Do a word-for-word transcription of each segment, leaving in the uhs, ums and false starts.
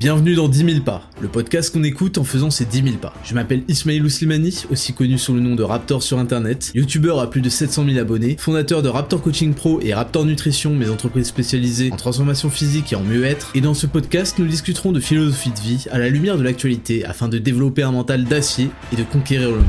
Bienvenue dans dix mille pas, le podcast qu'on écoute en faisant ses dix mille pas. Je m'appelle Ismail Slimani, aussi connu sous le nom de Raptor sur internet, youtubeur à plus de sept cent mille abonnés, fondateur de Raptor Coaching Pro et Raptor Nutrition, mes entreprises spécialisées en transformation physique et en mieux-être. Et dans ce podcast, nous discuterons de philosophie de vie à la lumière de l'actualité afin de développer un mental d'acier et de conquérir le monde.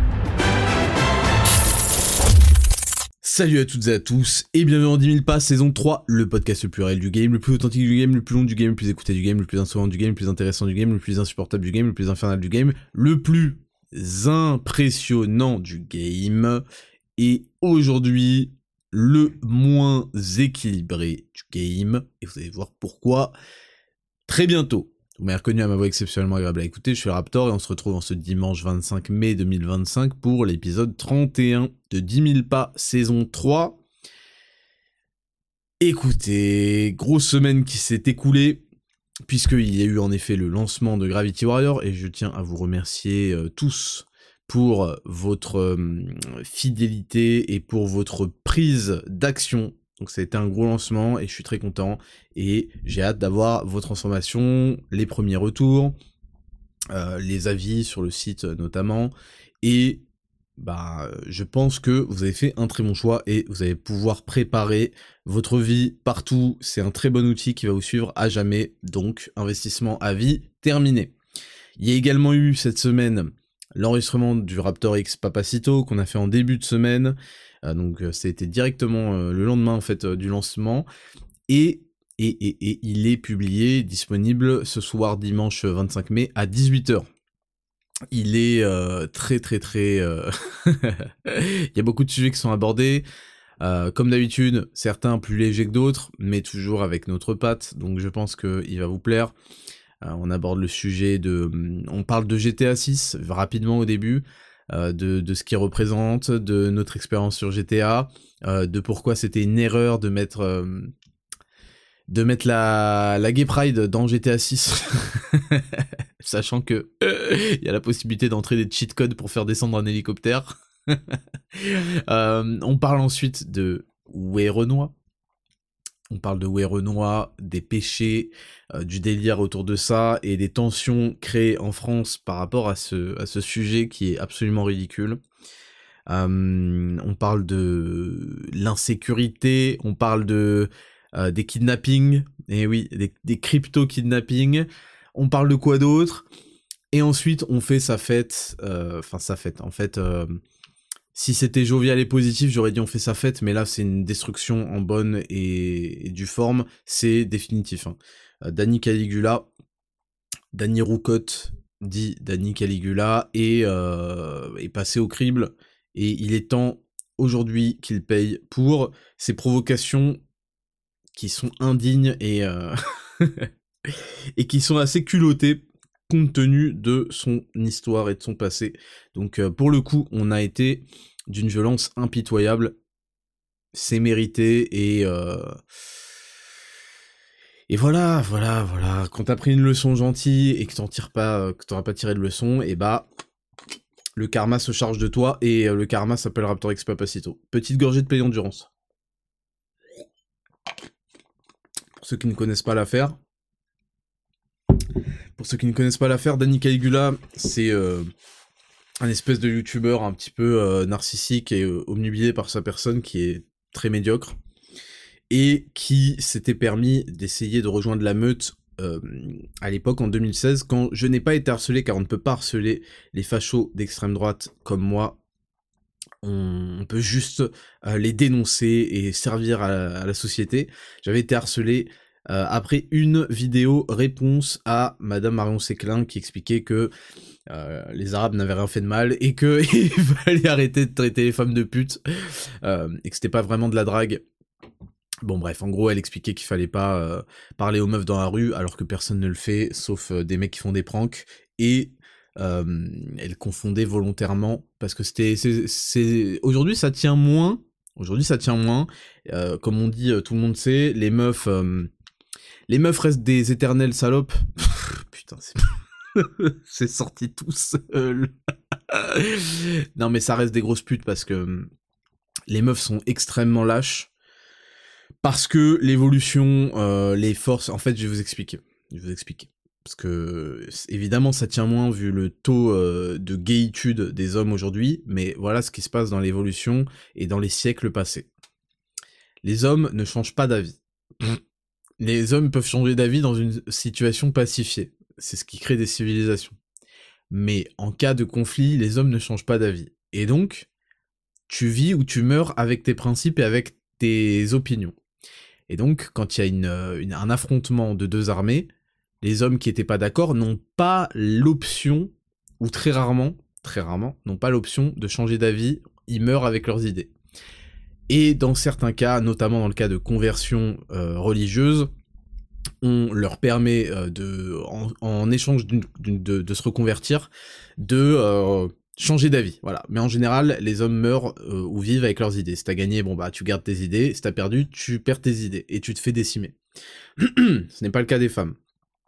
Salut à toutes et à tous, et bienvenue dans dix mille pas, saison trois, le podcast le plus réel du game, le plus authentique du game, le plus long du game, le plus écouté du game, le plus insolent du game, le plus intéressant du game, le plus insupportable du game, le plus infernal du game, le plus impressionnant du game, et aujourd'hui, le moins équilibré du game, et vous allez voir pourquoi très bientôt. Vous m'avez reconnu à ma voix exceptionnellement agréable à écouter, je suis Raptor et on se retrouve en ce dimanche vingt-cinq mai deux mille vingt-cinq pour l'épisode trente et un de dix mille pas saison trois. Écoutez, grosse semaine qui s'est écoulée, puisqu'il y a eu en effet le lancement de Gravity Warrior et je tiens à vous remercier euh, tous pour votre euh, fidélité et pour votre prise d'action. Donc ça a été un gros lancement et je suis très content et j'ai hâte d'avoir vos transformations, les premiers retours, euh, les avis sur le site notamment, et bah je pense que vous avez fait un très bon choix et vous allez pouvoir préparer votre vie partout. C'est un très bon outil qui va vous suivre à jamais, donc investissement à vie terminé. Il y a également eu cette semaine l'enregistrement du Raptor X Papacito qu'on a fait en début de semaine. Euh, donc euh, ça a été directement euh, le lendemain en fait euh, du lancement et, et, et, et il est publié, disponible ce soir dimanche vingt-cinq mai à dix-huit heures. Il est euh, très très très... Euh... il y a beaucoup de sujets qui sont abordés, euh, comme d'habitude, certains plus légers que d'autres, mais toujours avec notre patte, donc je pense qu'il va vous plaire. Euh, on aborde le sujet de... On parle de G T A six rapidement au début, Euh, de, de ce qu'il représente, de notre expérience sur G T A, euh, de pourquoi c'était une erreur de mettre euh, de mettre la, la Gay Pride dans G T A six, sachant que il euh, y a la possibilité d'entrer des cheat codes pour faire descendre un hélicoptère. euh, on parle ensuite de Way Renoir. On parle de Way Renoir, des péchés, euh, du délire autour de ça, et des tensions créées en France par rapport à ce, à ce sujet qui est absolument ridicule. Euh, on parle de l'insécurité, on parle de euh, des kidnappings, et oui, des, des crypto-kidnappings, on parle de quoi d'autre, et ensuite on fait sa fête, enfin euh, sa fête, en fait... Euh, Si c'était jovial et positif, j'aurais dit on fait sa fête, mais là c'est une destruction en bonne et, et due forme, c'est définitif. Hein. Euh, Danny Caligula, Danny Roucotte dit Danny Caligula, est, euh, est passé au crible, et il est temps aujourd'hui qu'il paye pour ces provocations qui sont indignes et, euh, et qui sont assez culottées compte tenu de son histoire et de son passé. Donc euh, pour le coup, on a été d'une violence impitoyable, c'est mérité, et euh... et voilà, voilà, voilà, quand t'as pris une leçon gentille et que t'en tires pas, que t'auras pas tiré de leçon, et bah le karma se charge de toi, et euh, le karma s'appelle Raptor X Papacito. Petite gorgée de pleine endurance. Pour ceux qui ne connaissent pas l'affaire, Pour ceux qui ne connaissent pas l'affaire, Danny Caligula, c'est euh, un espèce de youtubeur un petit peu euh, narcissique et euh, omnubilé par sa personne qui est très médiocre et qui s'était permis d'essayer de rejoindre la meute euh, à l'époque en deux mille seize, quand je n'ai pas été harcelé, car on ne peut pas harceler les fachos d'extrême droite comme moi. On peut juste euh, les dénoncer et servir à la, à la société. J'avais été harcelé Euh, après une vidéo réponse à Madame Marion Séclin qui expliquait que euh, les Arabes n'avaient rien fait de mal et que il fallait arrêter de traiter les femmes de putes, euh, et que c'était pas vraiment de la drague. Bon bref, en gros elle expliquait qu'il fallait pas euh, parler aux meufs dans la rue alors que personne ne le fait sauf euh, des mecs qui font des pranks, et euh, elle confondait volontairement parce que c'était c'est, c'est... aujourd'hui ça tient moins aujourd'hui ça tient moins euh, comme on dit, tout le monde sait, les meufs euh, Les meufs restent des éternelles salopes. Putain, c'est... c'est sorti tout seul. Non, mais ça reste des grosses putes parce que les meufs sont extrêmement lâches. Parce que l'évolution, euh, les forces... En fait, je vais vous expliquer. Je vais vous expliquer. parce que évidemment ça tient moins vu le taux euh, de gaïtude des hommes aujourd'hui, mais voilà ce qui se passe dans l'évolution et dans les siècles passés. Les hommes ne changent pas d'avis. Les hommes peuvent changer d'avis dans une situation pacifiée. C'est ce qui crée des civilisations. Mais en cas de conflit, les hommes ne changent pas d'avis. Et donc, tu vis ou tu meurs avec tes principes et avec tes opinions. Et donc, quand il y a une, une, un affrontement de deux armées, les hommes qui étaient pas d'accord n'ont pas l'option, ou très rarement, très rarement, n'ont pas l'option de changer d'avis, ils meurent avec leurs idées. Et dans certains cas, notamment dans le cas de conversion euh, religieuse, on leur permet euh, de, en, en échange d'une, d'une, de, de se reconvertir, de euh, changer d'avis. Voilà. Mais en général, les hommes meurent euh, ou vivent avec leurs idées. Si t'as gagné, bon bah tu gardes tes idées. Si t'as perdu, tu perds tes idées et tu te fais décimer. Ce n'est pas le cas des femmes.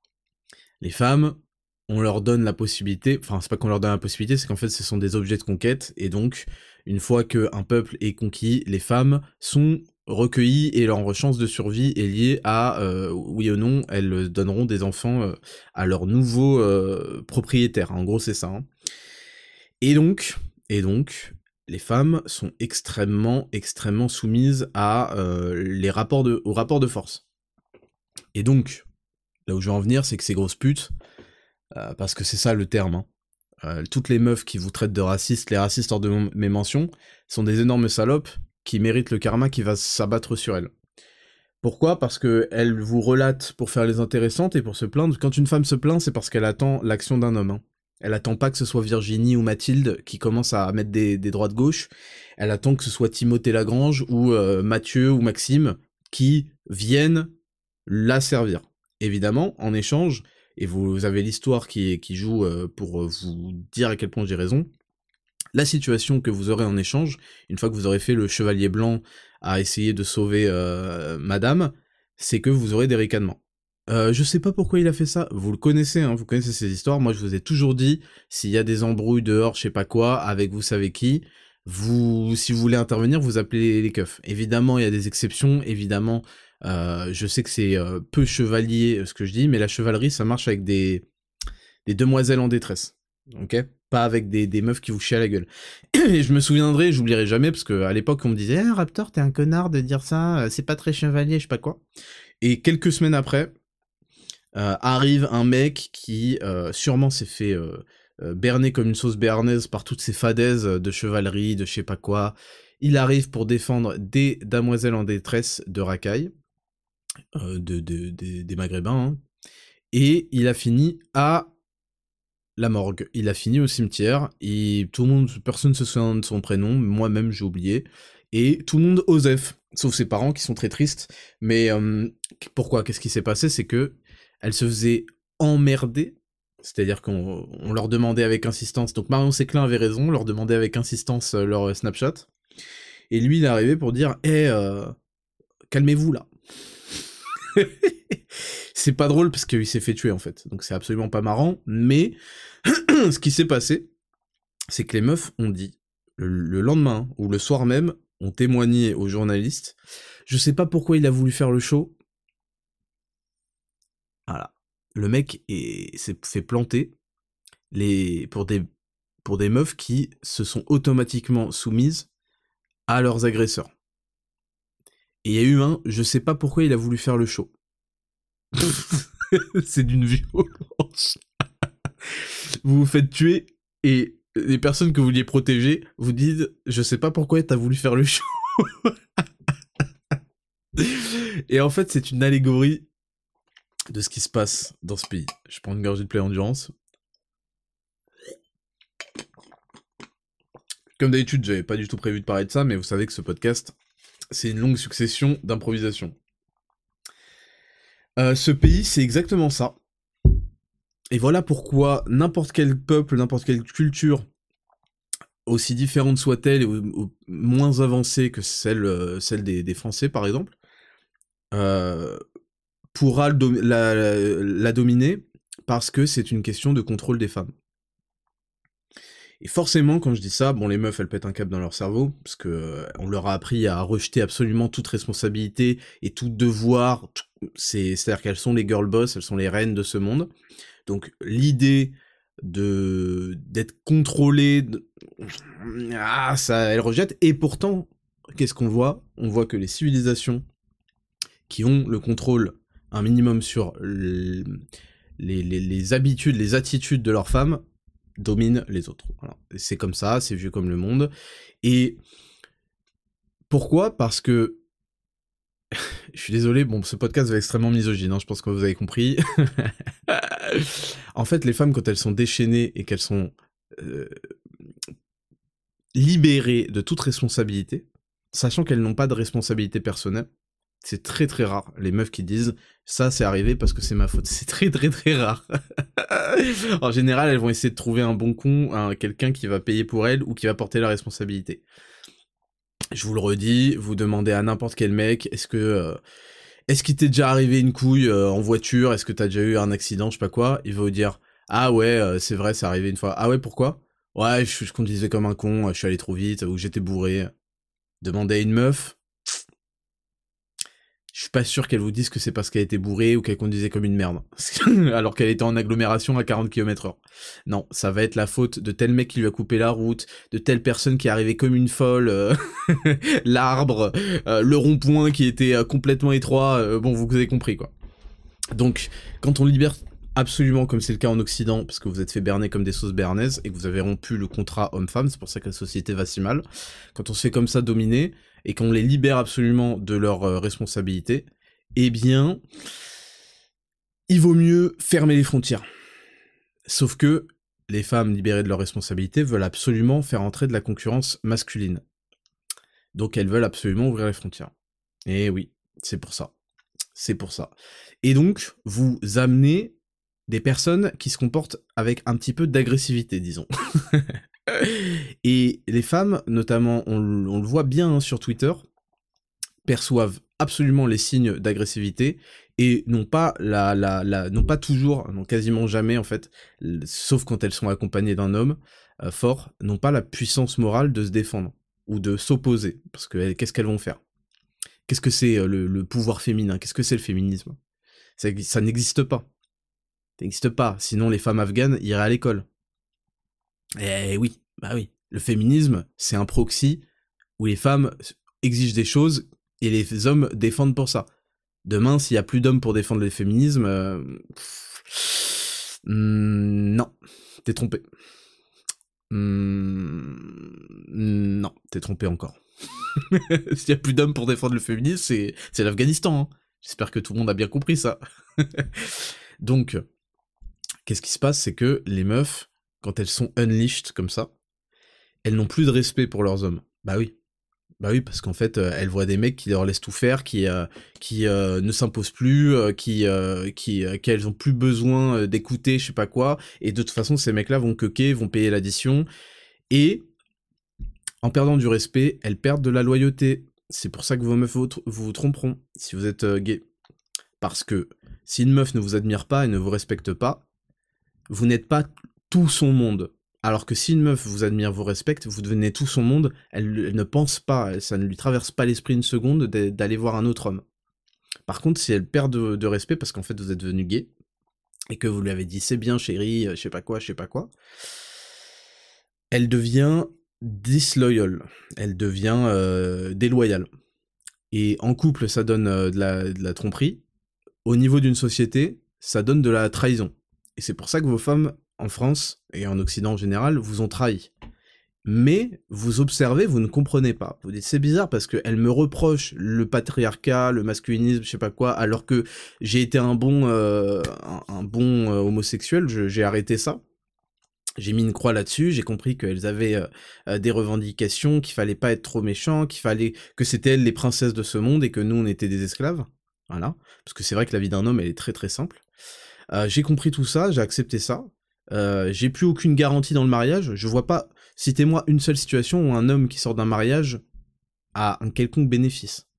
Les femmes, on leur donne la possibilité, enfin c'est pas qu'on leur donne la possibilité, c'est qu'en fait ce sont des objets de conquête, et donc une fois qu'un peuple est conquis, les femmes sont recueillies et leur chance de survie est liée à, euh, oui ou non, elles donneront des enfants euh, à leurs nouveaux euh, propriétaires, en gros c'est ça. Hein. Et donc, et donc, les femmes sont extrêmement, extrêmement soumises à euh, les rapports de, aux rapports de force. Et donc, là où je veux en venir, c'est que ces grosses putes, Euh, parce que c'est ça le terme, hein. Euh, toutes les meufs qui vous traitent de racistes, les racistes hors de mon- mes mentions, sont des énormes salopes qui méritent le karma qui va s'abattre sur elles. Pourquoi ? Parce que elles vous relatent pour faire les intéressantes et pour se plaindre. Quand une femme se plaint, c'est parce qu'elle attend l'action d'un homme. Hein. Elle attend pas que ce soit Virginie ou Mathilde qui commencent à mettre des, des droits de gauche. Elle attend que ce soit Timothée Lagrange ou euh, Mathieu ou Maxime qui viennent la servir. Évidemment, en échange, et vous avez l'histoire qui, qui joue euh, pour vous dire à quel point j'ai raison, la situation que vous aurez en échange, une fois que vous aurez fait le chevalier blanc à essayer de sauver euh, madame, c'est que vous aurez des ricanements. Euh, je sais pas pourquoi il a fait ça, vous le connaissez, hein, vous connaissez ces histoires, moi je vous ai toujours dit, s'il y a des embrouilles dehors, je sais pas quoi, avec vous savez qui, vous, si vous voulez intervenir, vous appelez les keufs. Évidemment, il y a des exceptions, évidemment, euh, je sais que c'est euh, peu chevalier ce que je dis, mais la chevalerie, ça marche avec des, des demoiselles en détresse, ok ? Pas avec des, des meufs qui vous chient à la gueule. Et je me souviendrai, j'oublierai jamais, parce que à l'époque, on me disait eh, « Raptor, t'es un connard de dire ça, c'est pas très chevalier, je sais pas quoi. » Et quelques semaines après, euh, arrive un mec qui euh, sûrement s'est fait euh, euh, berner comme une sauce béarnaise par toutes ces fadaises de chevalerie, de je sais pas quoi. Il arrive pour défendre des damoiselles en détresse de racailles, euh, de, de, de, des maghrébins, hein. Et il a fini à la morgue. Il a fini au cimetière, et tout le monde, personne ne se souvient de son prénom, moi-même j'ai oublié, et tout le monde Osef, sauf ses parents qui sont très tristes. Mais euh, pourquoi ? Qu'est-ce qui s'est passé ? C'est que elle se faisait emmerder, c'est-à-dire qu'on on leur demandait avec insistance, donc Marion Séclin avait raison, on leur demandait avec insistance euh, leur Snapchat, et lui il est arrivé pour dire « Eh, euh, calmez-vous là !» C'est pas drôle parce qu'il s'est fait tuer en fait, donc c'est absolument pas marrant, mais ce qui s'est passé, c'est que les meufs ont dit, le, le lendemain, ou le soir même, ont témoigné aux journalistes, je sais pas pourquoi il a voulu faire le show, voilà, le mec est, s'est fait planter les, pour, des, pour des meufs qui se sont automatiquement soumises à leurs agresseurs. Et il y a eu un, je sais pas pourquoi il a voulu faire le show. C'est d'une violence. Vous vous faites tuer et les personnes que vous vouliez protéger vous disent je sais pas pourquoi t'as voulu faire le show. Et en fait c'est une allégorie de ce qui se passe dans ce pays. Je prends une gorgée de Play Endurance. Comme d'habitude j'avais pas du tout prévu de parler de ça, mais vous savez que ce podcast c'est une longue succession d'improvisation. Euh, ce pays c'est exactement ça. Et voilà pourquoi n'importe quel peuple, n'importe quelle culture, aussi différente soit-elle, ou, ou moins avancée que celle, euh, celle des, des Français par exemple, euh, pourra le dom- la, la, la dominer parce que c'est une question de contrôle des femmes. Et forcément, quand je dis ça, bon, les meufs, elles pètent un câble dans leur cerveau, parce que euh, on leur a appris à rejeter absolument toute responsabilité et tout devoir. Tout, c'est, c'est-à-dire qu'elles sont les girl boss, elles sont les reines de ce monde. Donc l'idée de d'être contrôlée, de... ah, ça, elles rejettent. Et pourtant, qu'est-ce qu'on voit? On voit que les civilisations qui ont le contrôle un minimum sur le, les, les, les habitudes, les attitudes de leurs femmes, dominent les autres. Voilà. C'est comme ça, c'est vieux comme le monde. Et pourquoi? Parce que je suis désolé, bon, ce podcast va être extrêmement misogyne, hein, je pense que vous avez compris. En fait, les femmes, quand elles sont déchaînées et qu'elles sont euh, libérées de toute responsabilité, sachant qu'elles n'ont pas de responsabilité personnelle, c'est très très rare, les meufs qui disent « ça c'est arrivé parce que c'est ma faute ». C'est très très très rare. En général, elles vont essayer de trouver un bon con, un, quelqu'un qui va payer pour elles ou qui va porter la responsabilité. Je vous le redis, vous demandez à n'importe quel mec, est-ce que... Euh, est-ce qu'il t'est déjà arrivé une couille euh, en voiture? Est-ce que t'as déjà eu un accident, je sais pas quoi? Il va vous dire « ah ouais, euh, c'est vrai, c'est arrivé une fois ». « Ah ouais, pourquoi ?»« Ouais, je, je conduisais comme un con, je suis allé trop vite, ou j'étais bourré. » Demandez à une meuf... Je suis pas sûr qu'elle vous dise que c'est parce qu'elle était bourrée ou qu'elle conduisait comme une merde. Alors qu'elle était en agglomération à quarante kilomètres heure. Non, ça va être la faute de tel mec qui lui a coupé la route, de telle personne qui est arrivée comme une folle, euh, l'arbre, euh, le rond-point qui était euh, complètement étroit, euh, bon, vous avez compris, quoi. Donc, quand on libère absolument, comme c'est le cas en Occident, parce que vous êtes fait berner comme des sauces béarnaises, et que vous avez rompu le contrat homme-femme, c'est pour ça que la société va si mal, quand on se fait comme ça dominer, et qu'on les libère absolument de leurs euh, responsabilités, eh bien, il vaut mieux fermer les frontières. Sauf que les femmes libérées de leurs responsabilités veulent absolument faire entrer de la concurrence masculine. Donc elles veulent absolument ouvrir les frontières. Et oui, c'est pour ça. C'est pour ça. Et donc, vous amenez des personnes qui se comportent avec un petit peu d'agressivité, disons. Et les femmes, notamment, on, on le voit bien hein, sur Twitter, perçoivent absolument les signes d'agressivité et n'ont pas la, la, la, n'ont pas toujours, non quasiment jamais en fait, sauf quand elles sont accompagnées d'un homme euh, fort, n'ont pas la puissance morale de se défendre ou de s'opposer, parce que qu'est-ce qu'elles vont faire? Qu'est-ce que c'est euh, le, le pouvoir féminin? Qu'est-ce que c'est le féminisme? Ça, ça n'existe pas. Ça n'existe pas. Sinon, les femmes afghanes iraient à l'école. Eh oui, bah oui. Le féminisme, c'est un proxy où les femmes exigent des choses et les hommes défendent pour ça. Demain, s'il y a plus d'hommes pour défendre le féminisme, euh... mmh, non, t'es trompé. Mmh, non, t'es trompé encore. S'il y a plus d'hommes pour défendre le féminisme, c'est, c'est l'Afghanistan. Hein. J'espère que tout le monde a bien compris ça. Donc, qu'est-ce qui se passe, c'est que les meufs, quand elles sont unleashed comme ça, elles n'ont plus de respect pour leurs hommes. Bah oui. Bah oui, parce qu'en fait, euh, elles voient des mecs qui leur laissent tout faire, qui euh, qui euh, ne s'imposent plus, euh, qui euh, qui euh, qu'elles ont plus besoin euh, d'écouter, je sais pas quoi. Et de toute façon, ces mecs-là vont queuquer, vont payer l'addition. Et en perdant du respect, elles perdent de la loyauté. C'est pour ça que vos meufs vous, vous, vous tromperont si vous êtes euh, gay. Parce que si une meuf ne vous admire pas et ne vous respecte pas, vous n'êtes pas tout son monde. Alors que si une meuf vous admire, vous respecte, vous devenez tout son monde, elle, elle ne pense pas, ça ne lui traverse pas l'esprit une seconde d'aller voir un autre homme. Par contre, si elle perd de, de respect parce qu'en fait vous êtes devenu gay, et que vous lui avez dit c'est bien chérie, je sais pas quoi, je sais pas quoi, elle devient disloyal, elle devient euh, déloyale. Et en couple, ça donne euh, de, la, de la tromperie. Au niveau d'une société, ça donne de la trahison. Et c'est pour ça que vos femmes, en France, et en Occident en général, vous ont trahi. Mais, vous observez, vous ne comprenez pas. Vous dites, c'est bizarre parce qu'elles me reprochent le patriarcat, le masculinisme, je sais pas quoi, alors que j'ai été un bon, euh, un, un bon euh, homosexuel, je, j'ai arrêté ça. J'ai mis une croix là-dessus, j'ai compris qu'elles avaient euh, des revendications, qu'il fallait pas être trop méchant, qu'il fallait que c'était elles les princesses de ce monde et que nous on était des esclaves. Voilà. Parce que c'est vrai que la vie d'un homme elle est très très simple. Euh, j'ai compris tout ça, j'ai accepté ça. Euh, j'ai plus aucune garantie dans le mariage. Je vois pas, citez-moi une seule situation où un homme qui sort d'un mariage a un quelconque bénéfice.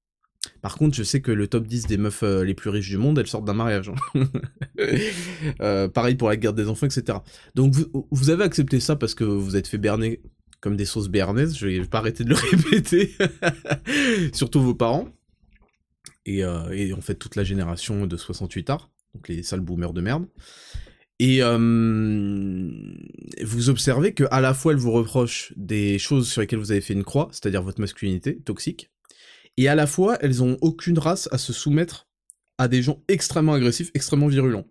Par contre, je sais que le top dix des meufs euh, les plus riches du monde, elles sortent d'un mariage. Hein. euh, pareil pour la garde des enfants, et cetera. Donc vous, vous avez accepté ça parce que vous êtes fait berner comme des sauces béarnaises, je vais pas arrêter de le répéter. Surtout vos parents. Et, euh, et en fait toute la génération de soixante-huit ards, donc les sales boomers de merde. Et euh, vous observez que à la fois elle vous reproche des choses sur lesquelles vous avez fait une croix, c'est-à-dire votre masculinité toxique, et à la fois elles ont aucune race à se soumettre à des gens extrêmement agressifs, extrêmement virulents.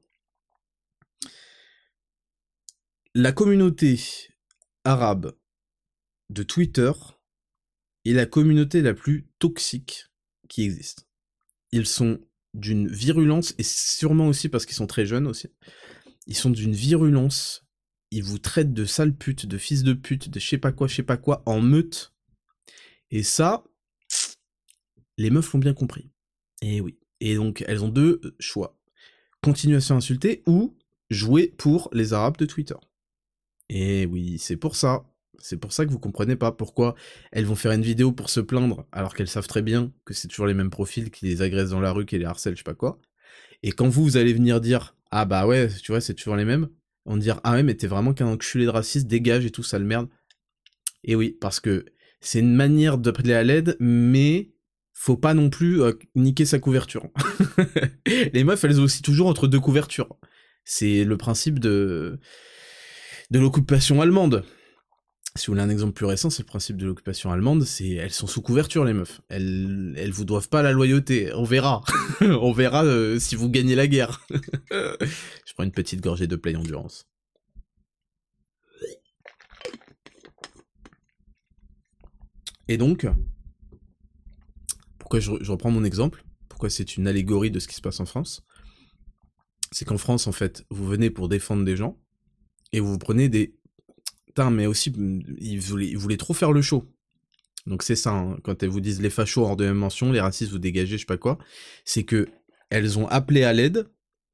La communauté arabe de Twitter est la communauté la plus toxique qui existe. Ils sont d'une virulence, et sûrement aussi parce qu'ils sont très jeunes aussi, ils sont d'une virulence, ils vous traitent de sales putes, de fils de pute, de je sais pas quoi, je sais pas quoi, en meute. Et ça, les meufs l'ont bien compris. Et oui. Et donc, elles ont deux choix. Continuer à se faire insulter ou jouer pour les Arabes de Twitter. Et oui, c'est pour ça. C'est pour ça que vous comprenez pas pourquoi elles vont faire une vidéo pour se plaindre, alors qu'elles savent très bien que c'est toujours les mêmes profils qui les agressent dans la rue, qui les harcèlent, je sais pas quoi. Et quand vous, vous allez venir dire « Ah bah ouais, tu vois, c'est toujours les mêmes », on va dire « Ah ouais, mais t'es vraiment qu'un enculé de raciste, dégage et tout, sale merde ». Et oui, parce que c'est une manière d'appeler à l'aide, mais faut pas non plus euh, niquer sa couverture. Les meufs, elles oscillent toujours entre deux couvertures. C'est le principe de, de l'occupation allemande. Si vous voulez un exemple plus récent, c'est le principe de l'occupation allemande, c'est elles sont sous couverture les meufs. Elles elles vous doivent pas la loyauté. On verra. On verra euh, si vous gagnez la guerre. Je prends une petite gorgée de Play Endurance. Et donc, pourquoi je, je reprends mon exemple, pourquoi c'est une allégorie de ce qui se passe en France, c'est qu'en France, en fait, vous venez pour défendre des gens, et vous vous prenez des... Putain, mais aussi, ils voulaient, ils voulaient trop faire le show. Donc c'est ça, hein, quand elles vous disent les fachos hors de même mention, les racistes vous dégagez, je sais pas quoi, c'est que elles ont appelé à l'aide,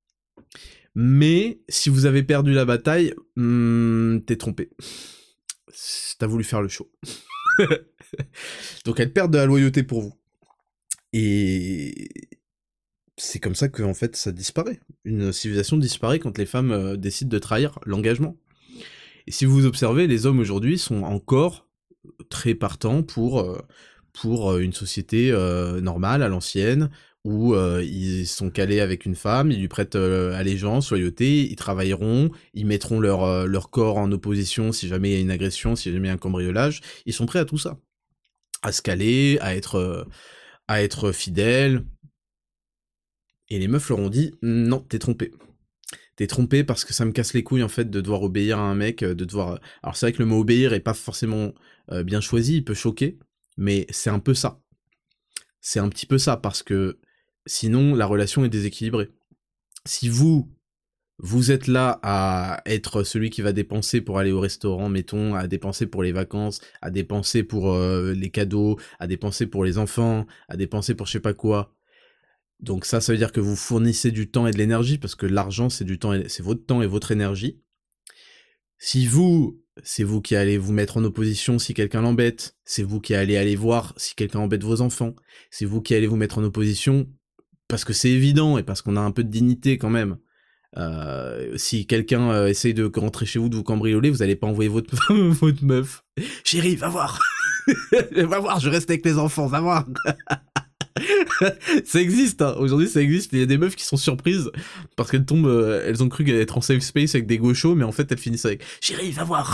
mais si vous avez perdu la bataille, hmm, t'es trompé. T'as voulu faire le show. Donc elles perdent de la loyauté pour vous. Et c'est comme ça que en fait ça disparaît. Une civilisation disparaît quand les femmes euh, décident de trahir l'engagement. Et si vous observez, les hommes aujourd'hui sont encore très partants pour, euh, pour une société euh, normale, à l'ancienne, où euh, ils sont calés avec une femme, ils lui prêtent euh, allégeance, loyauté, ils travailleront, ils mettront leur, euh, leur corps en opposition si jamais il y a une agression, si jamais il y a un cambriolage, ils sont prêts à tout ça. À se caler, à être, euh, à être fidèles. Et les meufs leur ont dit, non, t'es trompé. T'es trompé parce que ça me casse les couilles en fait de devoir obéir à un mec, de devoir... Alors c'est vrai que le mot obéir est pas forcément euh, bien choisi, il peut choquer, mais c'est un peu ça. C'est un petit peu ça, parce que sinon la relation est déséquilibrée. Si vous, vous êtes là à être celui qui va dépenser pour aller au restaurant, mettons, à dépenser pour les vacances, à dépenser pour euh, les cadeaux, à dépenser pour les enfants, à dépenser pour je sais pas quoi... Donc ça, ça veut dire que vous fournissez du temps et de l'énergie, parce que l'argent, c'est du temps, et c'est votre temps et votre énergie. Si vous, c'est vous qui allez vous mettre en opposition si quelqu'un l'embête, c'est vous qui allez aller voir si quelqu'un embête vos enfants, c'est vous qui allez vous mettre en opposition, parce que c'est évident, et parce qu'on a un peu de dignité quand même. Euh, si quelqu'un euh, essaye de rentrer chez vous, de vous cambrioler, vous allez pas envoyer votre, votre meuf. Chérie, va voir. Va voir, je reste avec les enfants, va voir. Ça existe, hein. Aujourd'hui ça existe, il y a des meufs qui sont surprises parce qu'elles tombent, euh, elles ont cru qu'elles être en safe space avec des gauchos, mais en fait elles finissent avec « Chérie, va voir !»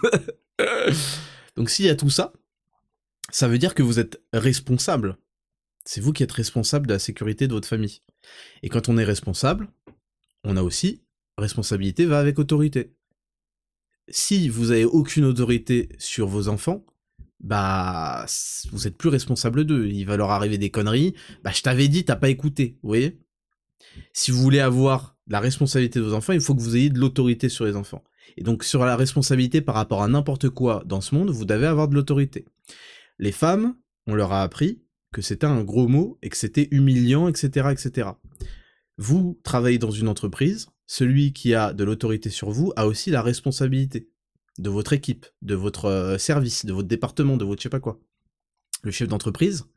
Donc s'il y a tout ça, ça veut dire que vous êtes responsable. C'est vous qui êtes responsable de la sécurité de votre famille. Et quand on est responsable, on a aussi responsabilité va avec autorité. Si vous avez aucune autorité sur vos enfants, bah, vous êtes plus responsable d'eux, il va leur arriver des conneries, bah je t'avais dit, t'as pas écouté, vous voyez. Si vous voulez avoir la responsabilité de vos enfants, il faut que vous ayez de l'autorité sur les enfants. Et donc sur la responsabilité par rapport à n'importe quoi dans ce monde, vous devez avoir de l'autorité. Les femmes, on leur a appris que c'était un gros mot, et que c'était humiliant, et cetera, et cetera. Vous travaillez dans une entreprise, celui qui a de l'autorité sur vous a aussi la responsabilité de votre équipe, de votre euh, service, de votre département, de votre je sais pas quoi. Le chef d'entreprise,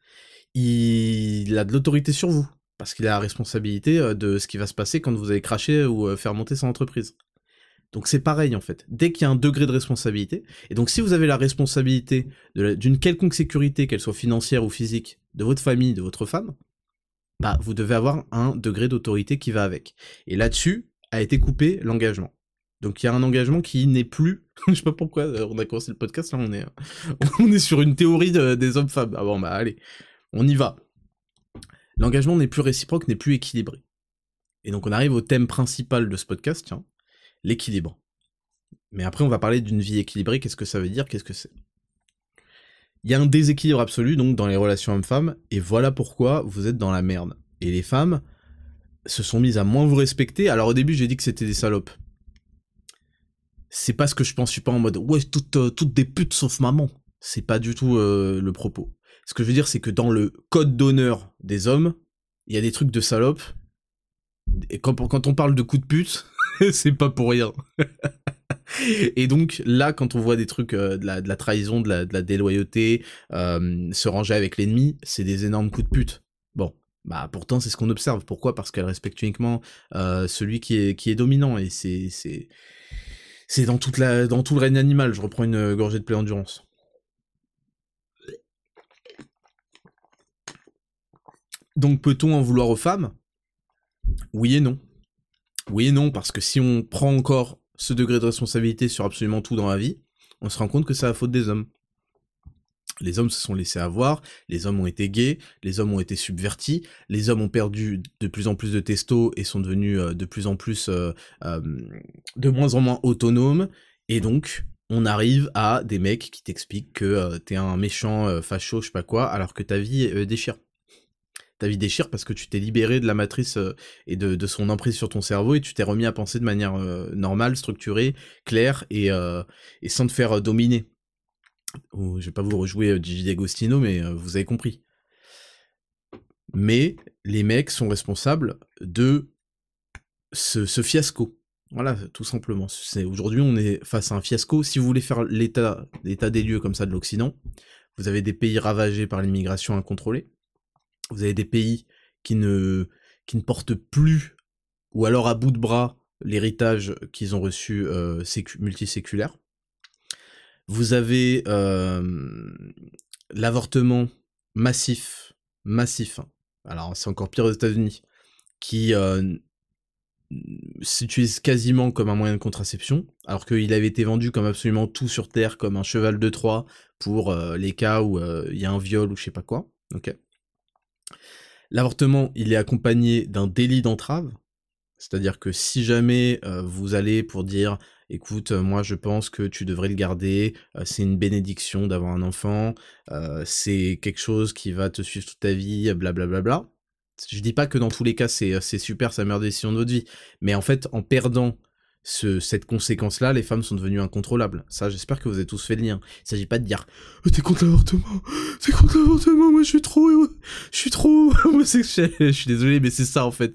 il a de l'autorité sur vous, parce qu'il a la responsabilité euh, de ce qui va se passer quand vous allez cracher ou euh, faire monter son entreprise. Donc c'est pareil en fait, dès qu'il y a un degré de responsabilité, et donc si vous avez la responsabilité de la- d'une quelconque sécurité, qu'elle soit financière ou physique, de votre famille, de votre femme, bah vous devez avoir un degré d'autorité qui va avec. Et là-dessus a été coupé l'engagement. Donc il y a un engagement qui n'est plus, je sais pas pourquoi, euh, on a commencé le podcast là, on est, on est sur une théorie de- des hommes-femmes. Ah bon bah allez, on y va. L'engagement n'est plus réciproque, n'est plus équilibré. Et donc on arrive au thème principal de ce podcast, tiens, l'équilibre. Mais après on va parler d'une vie équilibrée, qu'est-ce que ça veut dire, qu'est-ce que c'est? Il y a un déséquilibre absolu donc dans les relations hommes-femmes, et voilà pourquoi vous êtes dans la merde. Et les femmes se sont mises à moins vous respecter. Alors au début j'ai dit que c'était des salopes. C'est pas ce que je pense, je suis pas en mode ouais toutes, euh, toutes des putes sauf maman. C'est pas du tout euh, le propos. Ce que je veux dire c'est que dans le code d'honneur des hommes, il y a des trucs de salopes, et quand, quand on parle de coups de pute, c'est pas pour rien. Et donc là, quand on voit des trucs, euh, de, la, de la trahison, de la, de la déloyauté, euh, se ranger avec l'ennemi, c'est des énormes coups de pute. Bon, bah pourtant c'est ce qu'on observe. Pourquoi? Parce qu'elle respecte uniquement euh, celui qui est, qui est dominant, et c'est c'est c'est dans toute la dans tout le règne animal. Je reprends une gorgée de pleine endurance. Donc peut-on en vouloir aux femmes? Oui et non. Oui et non, parce que si on prend encore ce degré de responsabilité sur absolument tout dans la vie, on se rend compte que c'est la faute des hommes. Les hommes se sont laissés avoir, les hommes ont été gays, les hommes ont été subvertis, les hommes ont perdu de plus en plus de testo et sont devenus euh, de plus en plus, euh, euh, de moins en moins autonomes, et donc on arrive à des mecs qui t'expliquent que euh, t'es un méchant euh, facho, je sais pas quoi, alors que ta vie euh, déchire. Ta vie déchire parce que tu t'es libéré de la matrice euh, et de, de son emprise sur ton cerveau, et tu t'es remis à penser de manière euh, normale, structurée, claire, et, euh, et sans te faire euh, dominer. Oh, je vais pas vous rejouer euh, Gigi D'Agostino, mais euh, vous avez compris. Mais les mecs sont responsables de ce, ce fiasco. Voilà, tout simplement. C'est, aujourd'hui, on est face à un fiasco. Si vous voulez faire l'état, l'état des lieux comme ça de l'Occident, vous avez des pays ravagés par l'immigration incontrôlée. Vous avez des pays qui ne, qui ne portent plus, ou alors à bout de bras, l'héritage qu'ils ont reçu euh, sécu- multiséculaire. Vous avez euh, l'avortement massif, massif, hein. Alors c'est encore pire aux États-Unis, qui euh, s'utilise quasiment comme un moyen de contraception, alors qu'il avait été vendu comme absolument tout sur Terre, comme un cheval de Troie, pour euh, les cas où il euh, y a un viol ou je sais pas quoi. Ok. L'avortement, il est accompagné d'un délit d'entrave, c'est-à-dire que si jamais euh, vous allez pour dire écoute, euh, moi je pense que tu devrais le garder, euh, c'est une bénédiction d'avoir un enfant, euh, c'est quelque chose qui va te suivre toute ta vie, blablabla. Bla bla bla. Je dis pas que dans tous les cas c'est, c'est super, c'est la meilleure décision de votre vie, mais en fait en perdant ce, cette conséquence-là, les femmes sont devenues incontrôlables. Ça, j'espère que vous avez tous fait le lien. Il s'agit pas de dire oh, t'es contre l'avortement, t'es contre l'avortement, moi je suis trop, je suis trop, moi c'est, je suis désolé, mais c'est ça en fait.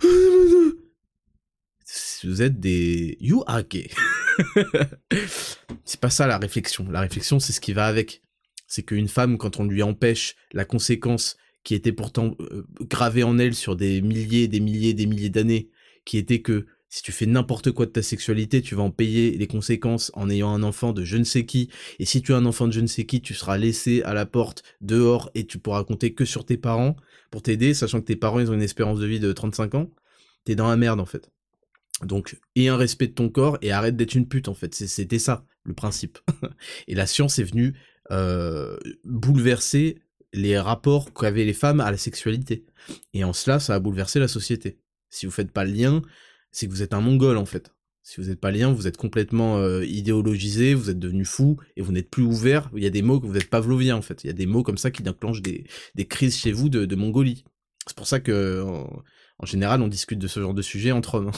Vous êtes des you are gay. C'est pas ça la réflexion. La réflexion, c'est ce qui va avec. C'est qu'une femme, quand on lui empêche la conséquence qui était pourtant euh, gravée en elle sur des milliers, des milliers, des milliers d'années, qui était que si tu fais n'importe quoi de ta sexualité, tu vas en payer les conséquences en ayant un enfant de je ne sais qui. Et si tu as un enfant de je ne sais qui, tu seras laissé à la porte, dehors, et tu pourras compter que sur tes parents pour t'aider, sachant que tes parents, ils ont une espérance de vie de trente-cinq ans. T'es dans la merde, en fait. Donc, aie un respect de ton corps et arrête d'être une pute, en fait. C'était ça, le principe. Et la science est venue euh, bouleverser les rapports qu'avaient les femmes à la sexualité. Et en cela, ça a bouleversé la société. Si vous faites pas le lien, c'est que vous êtes un mongol, en fait. Si vous n'êtes pas le lien, vous êtes complètement euh, idéologisé, vous êtes devenu fou, et vous n'êtes plus ouvert. Il y a des mots que vous êtes pavlovien, en fait. Il y a des mots comme ça qui déclenchent des, des crises chez vous de, de Mongolie. C'est pour ça que... En, en général, on discute de ce genre de sujet entre hommes.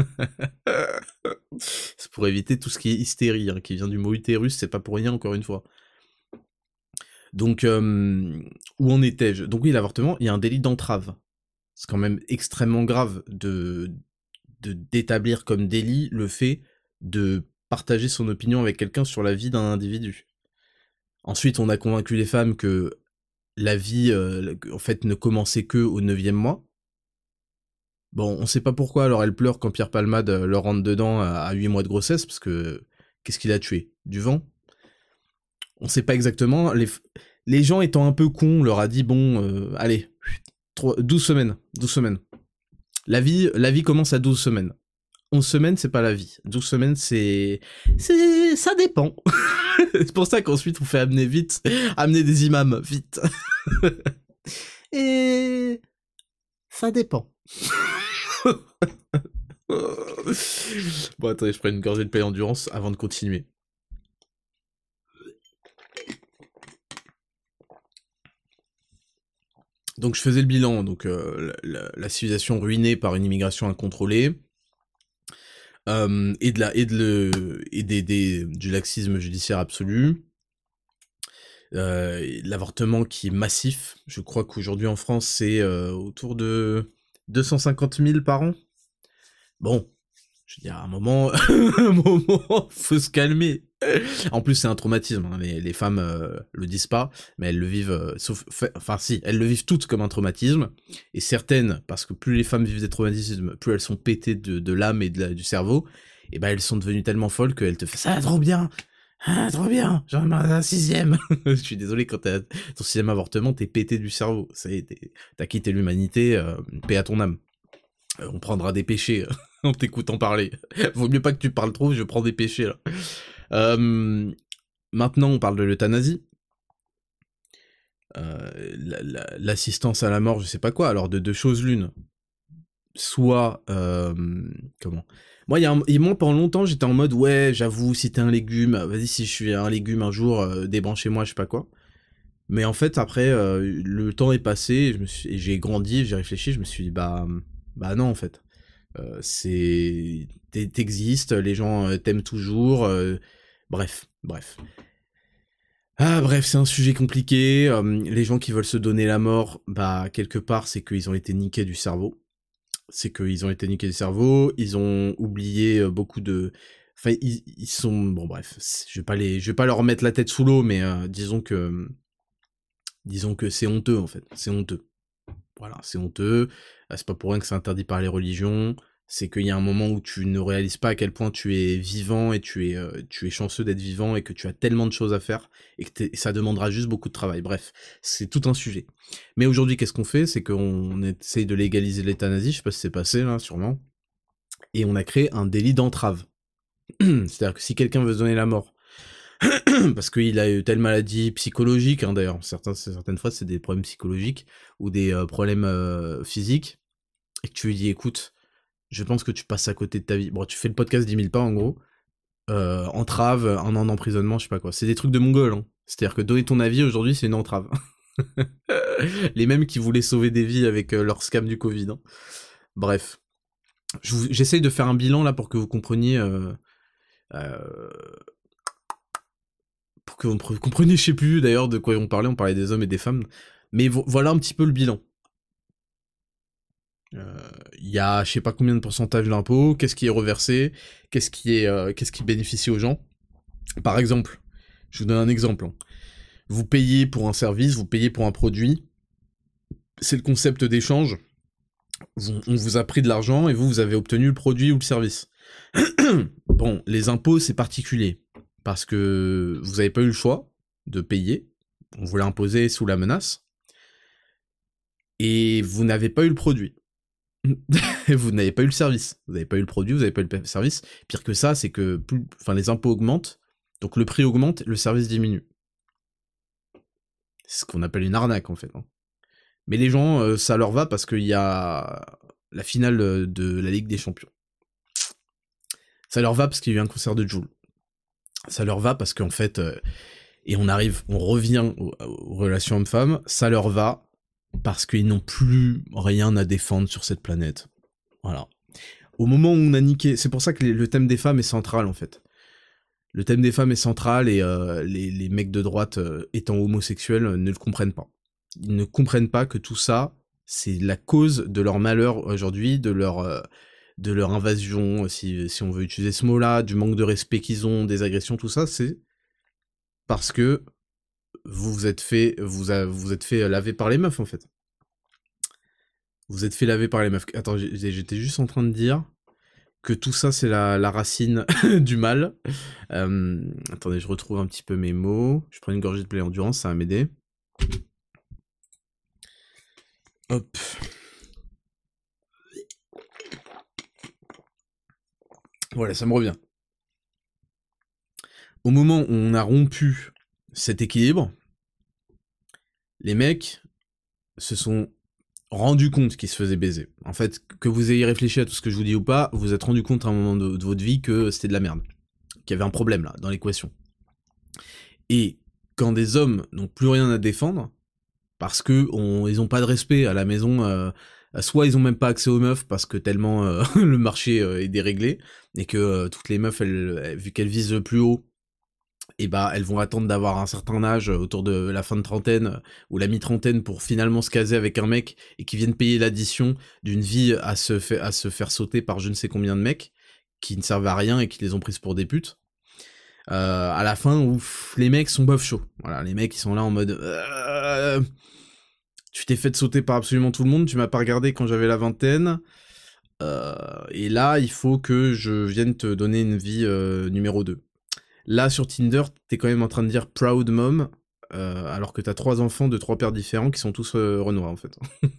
C'est pour éviter tout ce qui est hystérie, hein, qui vient du mot utérus, c'est pas pour rien, encore une fois. Donc, euh, où en étais-je? Donc oui, l'avortement, il y a un délit d'entrave. C'est quand même extrêmement grave de, de d'établir comme délit le fait de partager son opinion avec quelqu'un sur la vie d'un individu. Ensuite, on a convaincu les femmes que la vie, euh, en fait, ne commençait que au neuvième mois. Bon, on sait pas pourquoi, alors elle pleure quand Pierre Palmade euh, leur rentre dedans à, à huit mois de grossesse, parce que qu'est-ce qu'il a tué? Du vent? On sait pas exactement. Les, f- les gens étant un peu cons, on leur a dit, bon, euh, allez, trois- douze semaines, douze semaines. La vie, la vie commence à douze semaines. onze semaines, c'est pas la vie. douze semaines, c'est... c'est... ça dépend. C'est pour ça qu'ensuite on fait amener vite, amener des imams, vite. Et... ça dépend. Bon, attendez, je prends une gorgée de Play Endurance avant de continuer. Donc je faisais le bilan, donc euh, la, la, la civilisation ruinée par une immigration incontrôlée, euh, et de la et de le et des, des du laxisme judiciaire absolu, euh, l'avortement qui est massif. Je crois qu'aujourd'hui en France c'est euh, autour de deux cent cinquante mille par an. Bon, je veux dire, à un moment, un moment, faut se calmer. En plus, c'est un traumatisme. Hein. Les, les femmes euh, le disent pas, mais elles le vivent, euh, sauf, enfin si, elles le vivent toutes comme un traumatisme. Et certaines, parce que plus les femmes vivent des traumatismes, plus elles sont pétées de, de l'âme et de la, du cerveau. Et ben, elles sont devenues tellement folles qu'elles te font ça va trop bien, ah, trop bien, j'en ai un sixième. Je suis désolé, quand t'as ton sixième avortement, t'es pété du cerveau. T'as quitté l'humanité, euh, paix à ton âme. Euh, on prendra des péchés en t'écoutant parler. Vaut mieux pas que tu parles trop, je prends des péchés là. Euh, maintenant, on parle de l'euthanasie. Euh, la, la, l'assistance à la mort, je sais pas quoi. Alors, de deux choses l'une. Soit, euh, comment Moi, y a un, et moi, pendant longtemps, j'étais en mode, ouais, j'avoue, si t'es un légume, vas-y, si je suis un légume un jour, euh, débranchez-moi, je sais pas quoi. Mais en fait, après, euh, le temps est passé, et je me suis, et j'ai grandi, j'ai réfléchi, je me suis dit, bah, bah non, en fait. Euh, c'est t'existes, les gens euh, t'aiment toujours, euh, bref, bref. Ah bref, c'est un sujet compliqué. Euh, les gens qui veulent se donner la mort, bah quelque part c'est qu'ils ont été niqués du cerveau. C'est qu'ils ont été niqués du cerveau. Ils ont oublié euh, beaucoup de. Enfin, ils, ils sont bon bref. Je vais pas les, je vais pas leur mettre la tête sous l'eau, mais euh, disons que, disons que c'est honteux en fait. C'est honteux. Voilà, c'est honteux. C'est pas pour rien que c'est interdit par les religions. C'est qu'il y a un moment où tu ne réalises pas à quel point tu es vivant et tu es, euh, tu es chanceux d'être vivant et que tu as tellement de choses à faire et que ça demandera juste beaucoup de travail. Bref, c'est tout un sujet. Mais aujourd'hui, qu'est-ce qu'on fait? C'est qu'on essaye de légaliser l'euthanasie, je sais pas si c'est passé là, sûrement, et on a créé un délit d'entrave. C'est-à-dire que si quelqu'un veut se donner la mort, parce qu'il a eu telle maladie psychologique, hein, d'ailleurs, certains, certaines fois c'est des problèmes psychologiques ou des euh, problèmes euh, physiques, et que tu lui dis, écoute, je pense que tu passes à côté de ta vie. Bon, tu fais le podcast dix mille pas, en gros. Euh, entrave, un an d'emprisonnement, je sais pas quoi. C'est des trucs de mongol, hein. C'est-à-dire que donner ton avis, aujourd'hui, c'est une entrave. Les mêmes qui voulaient sauver des vies avec euh, leur scam du Covid. Hein. Bref. Je vous- J'essaye de faire un bilan, là, pour que vous compreniez... Euh, euh, pour que vous compreniez, je sais plus, d'ailleurs, de quoi on parlait. On parlait des hommes et des femmes. Mais vo- voilà un petit peu le bilan. Il euh, y a je sais pas combien de pourcentage d'impôts, qu'est-ce qui est reversé, qu'est-ce qui est euh, qu'est-ce qui bénéficie aux gens. Par exemple, je vous donne un exemple. Hein. Vous payez pour un service, vous payez pour un produit. C'est le concept d'échange. Vous, on vous a pris de l'argent et vous, vous avez obtenu le produit ou le service. Bon, les impôts, c'est particulier. Parce que vous n'avez pas eu le choix de payer. On vous l'a imposé sous la menace. Et vous n'avez pas eu le produit. Vous n'avez pas eu le service. Vous n'avez pas eu le produit, vous n'avez pas eu le service. Pire que ça, c'est que plus, enfin, les impôts augmentent, donc le prix augmente, le service diminue. C'est ce qu'on appelle une arnaque, en fait. Hein. Mais les gens, euh, ça leur va parce qu'il y a la finale de la Ligue des Champions. Ça leur va parce qu'il y a eu un concert de Jul. Ça leur va parce qu'en fait, euh, et on arrive, on revient aux, aux relations hommes-femmes, ça leur va parce qu'ils n'ont plus rien à défendre sur cette planète. Voilà. Au moment où on a niqué, c'est pour ça que les, le thème des femmes est central en fait. Le thème des femmes est central et euh, les, les mecs de droite euh, étant homosexuels euh, ne le comprennent pas. Ils ne comprennent pas que tout ça, c'est la cause de leur malheur aujourd'hui, de leur euh, de leur invasion, si, si on veut utiliser ce mot-là, du manque de respect qu'ils ont, des agressions, tout ça, c'est parce que vous vous êtes fait, vous, a, vous êtes fait laver par les meufs, en fait. Vous êtes fait laver par les meufs. Attends, j'étais juste en train de dire que tout ça, c'est la, la racine du mal. Euh, attendez, je retrouve un petit peu mes mots. Je prends une gorgée de Play Endurance, ça va m'aider. Hop. Voilà, ça me revient. Au moment où on a rompu cet équilibre, les mecs se sont rendus compte qu'ils se faisaient baiser. En fait, que vous ayez réfléchi à tout ce que je vous dis ou pas, vous vous êtes rendu compte à un moment de, de votre vie que c'était de la merde. Qu'il y avait un problème là, dans l'équation. Et quand des hommes n'ont plus rien à défendre, parce que on, ils ont pas de respect à la maison, euh, soit ils ont même pas accès aux meufs parce que tellement euh, le marché euh, est déréglé, et que euh, toutes les meufs, elles, elles, vu qu'elles visent le plus haut, et bah elles vont attendre d'avoir un certain âge, autour de la fin de trentaine ou la mi-trentaine, pour finalement se caser avec un mec et qui viennent payer l'addition d'une vie à se, fa- à se faire sauter par je ne sais combien de mecs qui ne servent à rien et qui les ont prises pour des putes. Euh, à la fin, ouf, les mecs sont bof chauds. Voilà, les mecs ils sont là en mode euh, tu t'es fait sauter par absolument tout le monde, tu m'as pas regardé quand j'avais la vingtaine. Euh, et là, il faut que je vienne te donner une vie euh, numéro deux. Là, sur Tinder, t'es quand même en train de dire proud mom, euh, alors que t'as trois enfants de trois pères différents qui sont tous euh, Renoir, en fait.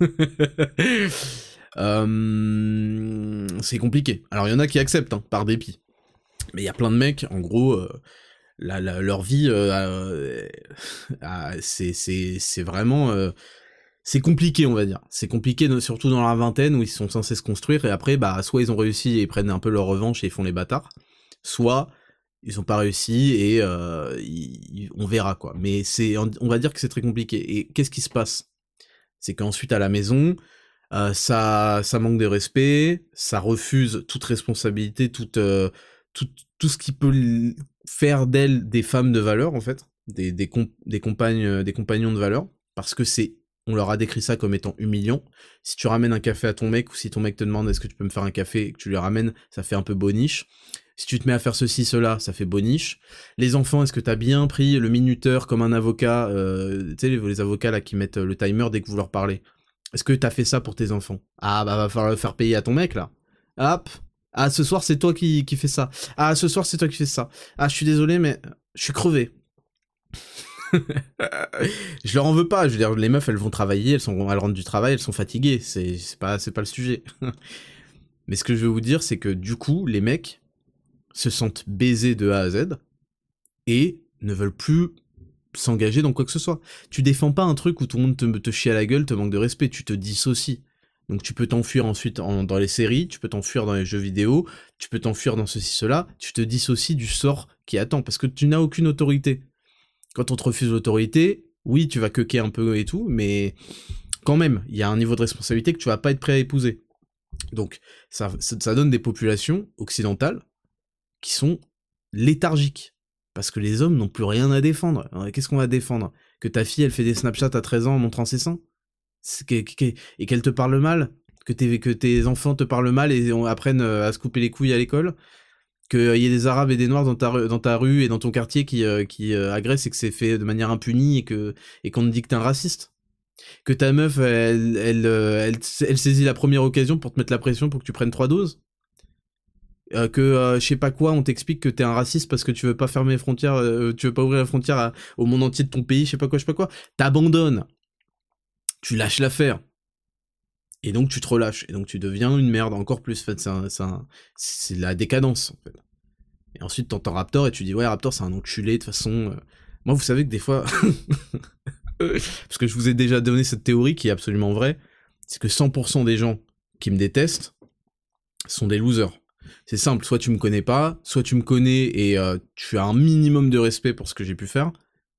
euh, c'est compliqué. Alors, il y en a qui acceptent, hein, par dépit. Mais il y a plein de mecs, en gros, euh, la, la, leur vie, euh, euh, euh, c'est, c'est, c'est vraiment... Euh, c'est compliqué, on va dire. C'est compliqué, surtout dans la vingtaine, où ils sont censés se construire, et après, bah, soit ils ont réussi et ils prennent un peu leur revanche et ils font les bâtards, soit... ils ont pas réussi et euh, ils, on verra quoi. Mais c'est, on va dire que c'est très compliqué. Et qu'est-ce qui se passe? C'est qu'ensuite à la maison, euh, ça, ça manque de respect, ça refuse toute responsabilité, toute, euh, tout, tout ce qui peut faire d'elles des femmes de valeur en fait, des, des, comp- des compagnes, des compagnons de valeur, parce que c'est, on leur a décrit ça comme étant humiliant. Si tu ramènes un café à ton mec, ou si ton mec te demande est-ce que tu peux me faire un café et que tu lui ramènes, ça fait un peu boniche. Si tu te mets à faire ceci, cela, ça fait boniche. Les enfants, est-ce que t'as bien pris le minuteur comme un avocat, euh, tu sais, les, les avocats là qui mettent le timer dès que vous leur parlez. Est-ce que t'as fait ça pour tes enfants? Ah bah va falloir le faire payer à ton mec là. Hop. Ah ce soir c'est toi qui, qui fais ça. Ah ce soir c'est toi qui fais ça. Ah je suis désolé mais je suis crevé. Je leur en veux pas, je veux dire les meufs elles vont travailler, elles sont elles rentrent du travail, elles sont fatiguées, c'est c'est pas c'est pas le sujet. Mais ce que je veux vous dire c'est que du coup les mecs se sentent baisés de A à Z et ne veulent plus s'engager dans quoi que ce soit. Tu défends pas un truc où tout le monde te, te chie à la gueule, te manque de respect, tu te dissocies. Donc tu peux t'enfuir ensuite en, dans les séries, tu peux t'enfuir dans les jeux vidéo, tu peux t'enfuir dans ceci, cela, tu te dissocies du sort qui attend, parce que tu n'as aucune autorité. Quand on te refuse l'autorité, oui, tu vas queuquer un peu et tout, mais quand même, il y a un niveau de responsabilité que tu vas pas être prêt à épouser. Donc ça, ça, ça donne des populations occidentales qui sont léthargiques. Parce que les hommes n'ont plus rien à défendre. Alors, qu'est-ce qu'on va défendre? Que ta fille, elle fait des Snapchats à treize ans en montrant ses seins? Et qu'elle te parle mal? Que tes, que tes enfants te parlent mal et on apprennent à se couper les couilles à l'école? Qu'il y ait des arabes et des noirs dans ta, dans ta rue et dans ton quartier qui, euh, qui euh, agressent et que c'est fait de manière impunie et que et qu'on te dit que t'es un raciste? Que ta meuf, elle, elle, elle, elle saisit la première occasion pour te mettre la pression pour que tu prennes trois doses? Euh, que euh, je sais pas quoi, on t'explique que t'es un raciste parce que tu veux pas fermer les frontières, euh, tu veux pas ouvrir la frontière à, au monde entier de ton pays, je sais pas quoi, je sais pas quoi. T'abandonnes, tu lâches l'affaire, et donc tu te relâches, et donc tu deviens une merde encore plus. En fait, c'est, un, c'est, un, c'est la décadence. En fait. Et ensuite t'entends Raptor et tu dis ouais Raptor c'est un enculé de toute façon. Euh... Moi vous savez que des fois, parce que je vous ai déjà donné cette théorie qui est absolument vraie, c'est que cent pour cent des gens qui me détestent sont des losers. C'est simple, soit tu me connais pas, soit tu me connais et euh, tu as un minimum de respect pour ce que j'ai pu faire,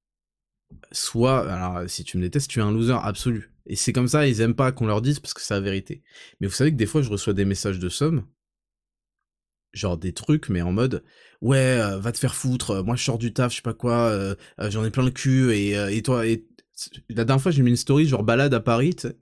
soit, alors si tu me détestes, tu es un loser absolu. Et c'est comme ça, ils aiment pas qu'on leur dise parce que c'est la vérité. Mais vous savez que des fois, je reçois des messages de somme, genre des trucs, mais en mode, ouais, euh, va te faire foutre, moi je sors du taf, je sais pas quoi, euh, euh, j'en ai plein le cul, et, euh, et toi, et... La dernière fois, j'ai mis une story, genre balade à Paris, tu sais.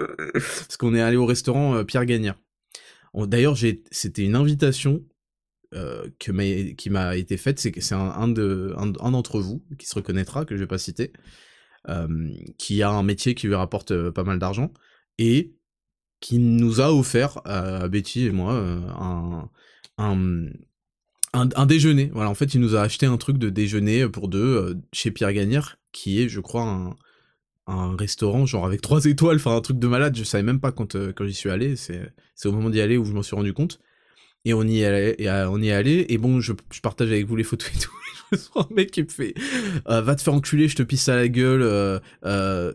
Parce qu'on est allé au restaurant euh, Pierre Gagnard. D'ailleurs, j'ai... c'était une invitation euh, que m'a, qui m'a été faite, c'est que c'est un, un, de, un, un d'entre vous, qui se reconnaîtra, que je vais pas citer, euh, qui a un métier qui lui rapporte euh, pas mal d'argent, et qui nous a offert, à Betty et moi, euh, un, un, un, un déjeuner. Voilà, en fait, il nous a acheté un truc de déjeuner pour deux, euh, chez Pierre Gagnère, qui est, je crois, un un restaurant genre avec trois étoiles, enfin un truc de malade, je savais même pas quand, euh, quand j'y suis allé, c'est, c'est au moment d'y aller où je m'en suis rendu compte, et on y est allé, et, euh, on y est allé, et bon, je, je partage avec vous les photos et tout, je me sens un mec qui me fait euh, va te faire enculer, je te pisse à la gueule, euh, euh...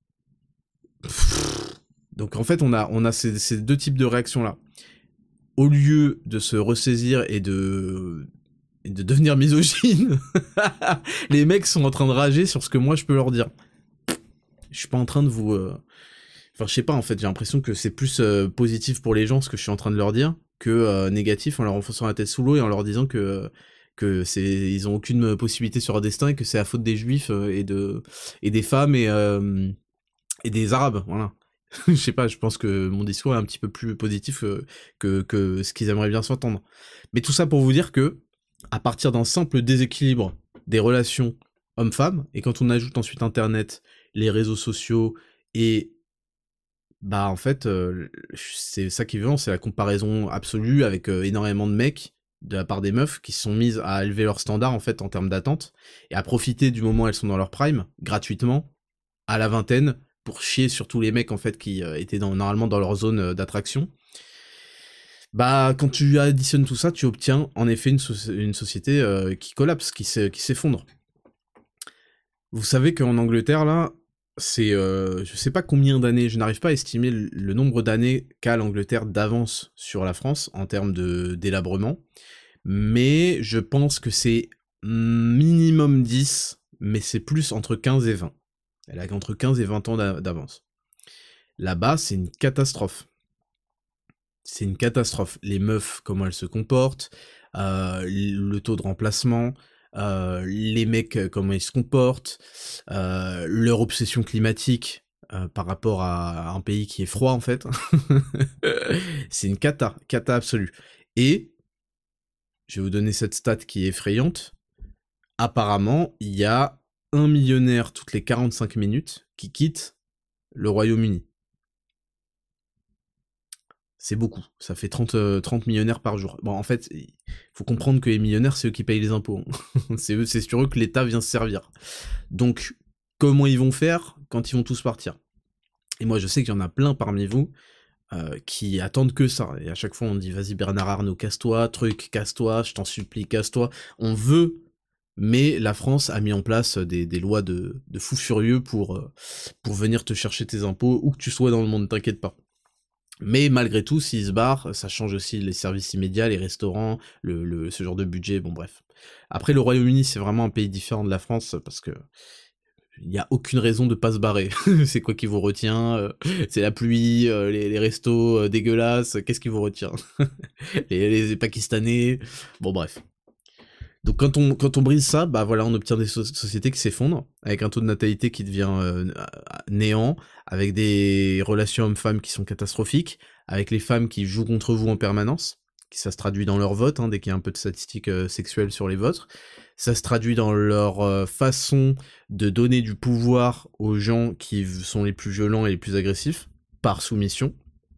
donc en fait on a, on a ces, ces deux types de réactions là, au lieu de se ressaisir et de... et de devenir misogyne, les mecs sont en train de rager sur ce que moi je peux leur dire. Je suis pas en train de vous... Euh... Enfin, je sais pas, en fait, j'ai l'impression que c'est plus euh, positif pour les gens, ce que je suis en train de leur dire, que euh, négatif en leur enfonçant la tête sous l'eau et en leur disant que que c'est ils ont aucune possibilité sur leur destin et que c'est la faute des juifs euh, et de et des femmes et euh, et des arabes, voilà. Je sais pas, je pense que mon discours est un petit peu plus positif que que, que ce qu'ils aimeraient bien s'entendre. Mais tout ça pour vous dire que à partir d'un simple déséquilibre des relations hommes-femmes, et quand on ajoute ensuite Internet, les réseaux sociaux, et bah en fait, euh, c'est ça qui est violent, c'est la comparaison absolue avec euh, énormément de mecs, de la part des meufs, qui se sont mises à élever leurs standards en fait en termes d'attente, et à profiter du moment où elles sont dans leur prime, gratuitement, à la vingtaine, pour chier sur tous les mecs en fait qui euh, étaient dans, normalement dans leur zone euh, d'attraction. Bah, quand tu additionnes tout ça, tu obtiens en effet une, so- une société euh, qui collapse, qui s'e- qui s'effondre. Vous savez qu'en Angleterre, là, c'est... Euh, je sais pas combien d'années, je n'arrive pas à estimer le, le nombre d'années qu'a l'Angleterre d'avance sur la France en termes de délabrement, mais je pense que c'est minimum dix, mais c'est plus entre quinze et vingt. Elle a entre quinze et vingt ans d'a- d'avance. Là-bas, c'est une catastrophe. C'est une catastrophe. Les meufs, comment elles se comportent, euh, le taux de remplacement, euh, les mecs, euh, comment ils se comportent, euh, leur obsession climatique euh, par rapport à un pays qui est froid en fait. C'est une cata, cata absolue. Et je vais vous donner cette stat qui est effrayante. Apparemment, il y a un millionnaire toutes les quarante-cinq minutes qui quitte le Royaume-Uni. C'est beaucoup, ça fait trente, euh, trente millionnaires par jour. Bon, en fait, il faut comprendre que les millionnaires, c'est eux qui payent les impôts. c'est eux, c'est sur eux que l'État vient se servir. Donc, comment ils vont faire quand ils vont tous partir? Et moi, je sais qu'il y en a plein parmi vous euh, qui attendent que ça. Et à chaque fois, on dit, vas-y Bernard Arnault, casse-toi, truc, casse-toi, je t'en supplie, casse-toi. On veut, mais la France a mis en place des, des lois de, de fous furieux pour, euh, pour venir te chercher tes impôts, où que tu sois dans le monde, t'inquiète pas. Mais malgré tout, s'ils se barrent, ça change aussi les services immédiats, les restaurants, le, le, ce genre de budget, bon bref. Après, le Royaume-Uni, c'est vraiment un pays différent de la France, parce que il n'y a aucune raison de pas se barrer. C'est quoi qui vous retient? euh, C'est la pluie, euh, les, les restos euh, dégueulasses, qu'est-ce qui vous retient? les, les Pakistanais, bon bref. Donc quand on, quand on brise ça, bah voilà, on obtient des so- sociétés qui s'effondrent, avec un taux de natalité qui devient euh, néant, avec des relations hommes-femmes qui sont catastrophiques, avec les femmes qui jouent contre vous en permanence, qui ça se traduit dans leur vote, hein, dès qu'il y a un peu de statistiques euh, sexuelles sur les votes, ça se traduit dans leur euh, façon de donner du pouvoir aux gens qui sont les plus violents et les plus agressifs, par soumission,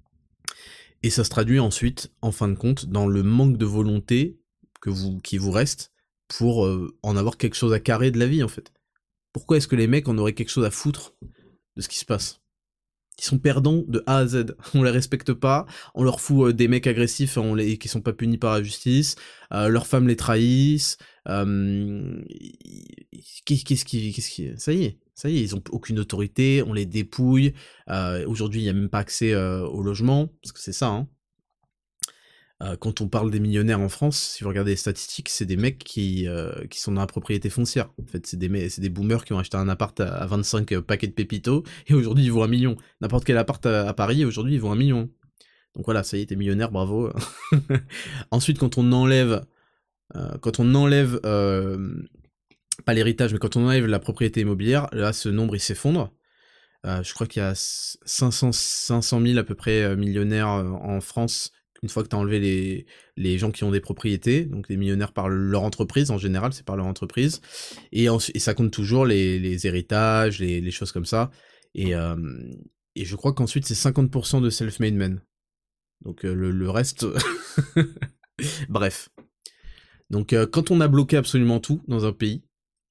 et ça se traduit ensuite, en fin de compte, dans le manque de volonté que vous, qui vous reste pour euh, en avoir quelque chose à carrer de la vie, en fait. Pourquoi est-ce que les mecs en auraient quelque chose à foutre de ce qui se passe? Ils sont perdants de A à Z. On les respecte pas, on leur fout euh, des mecs agressifs on les, qui sont pas punis par la justice, euh, leurs femmes les trahissent, euh, qu'est-ce qui, qu'est-ce qui, ça y est, ça y est, ils ont aucune autorité, on les dépouille, euh, aujourd'hui il y a même pas accès euh, au logement, parce que c'est ça, hein. Euh, quand on parle des millionnaires en France, si vous regardez les statistiques, c'est des mecs qui, euh, qui sont dans la propriété foncière. En fait, c'est des, me- c'est des boomers qui ont acheté un appart à, à vingt-cinq paquets de pépitos, et aujourd'hui ils vaut un million. N'importe quel appart à, à Paris, aujourd'hui ils vaut un million. Donc voilà, ça y est, t'es millionnaire, bravo. Ensuite, quand on enlève, euh, quand on enlève, euh, pas l'héritage, mais quand on enlève la propriété immobilière, là, ce nombre il s'effondre. Euh, je crois qu'il y a cinq cents, cinq cent mille à peu près euh, millionnaires euh, en France, une fois que t'as enlevé les, les gens qui ont des propriétés, donc les millionnaires par leur entreprise, en général, c'est par leur entreprise, et, ensuite, et ça compte toujours les, les héritages, les, les choses comme ça, et, euh, et je crois qu'ensuite c'est cinquante pour cent de self-made men. Donc euh, le, le reste... Bref. Donc euh, quand on a bloqué absolument tout dans un pays,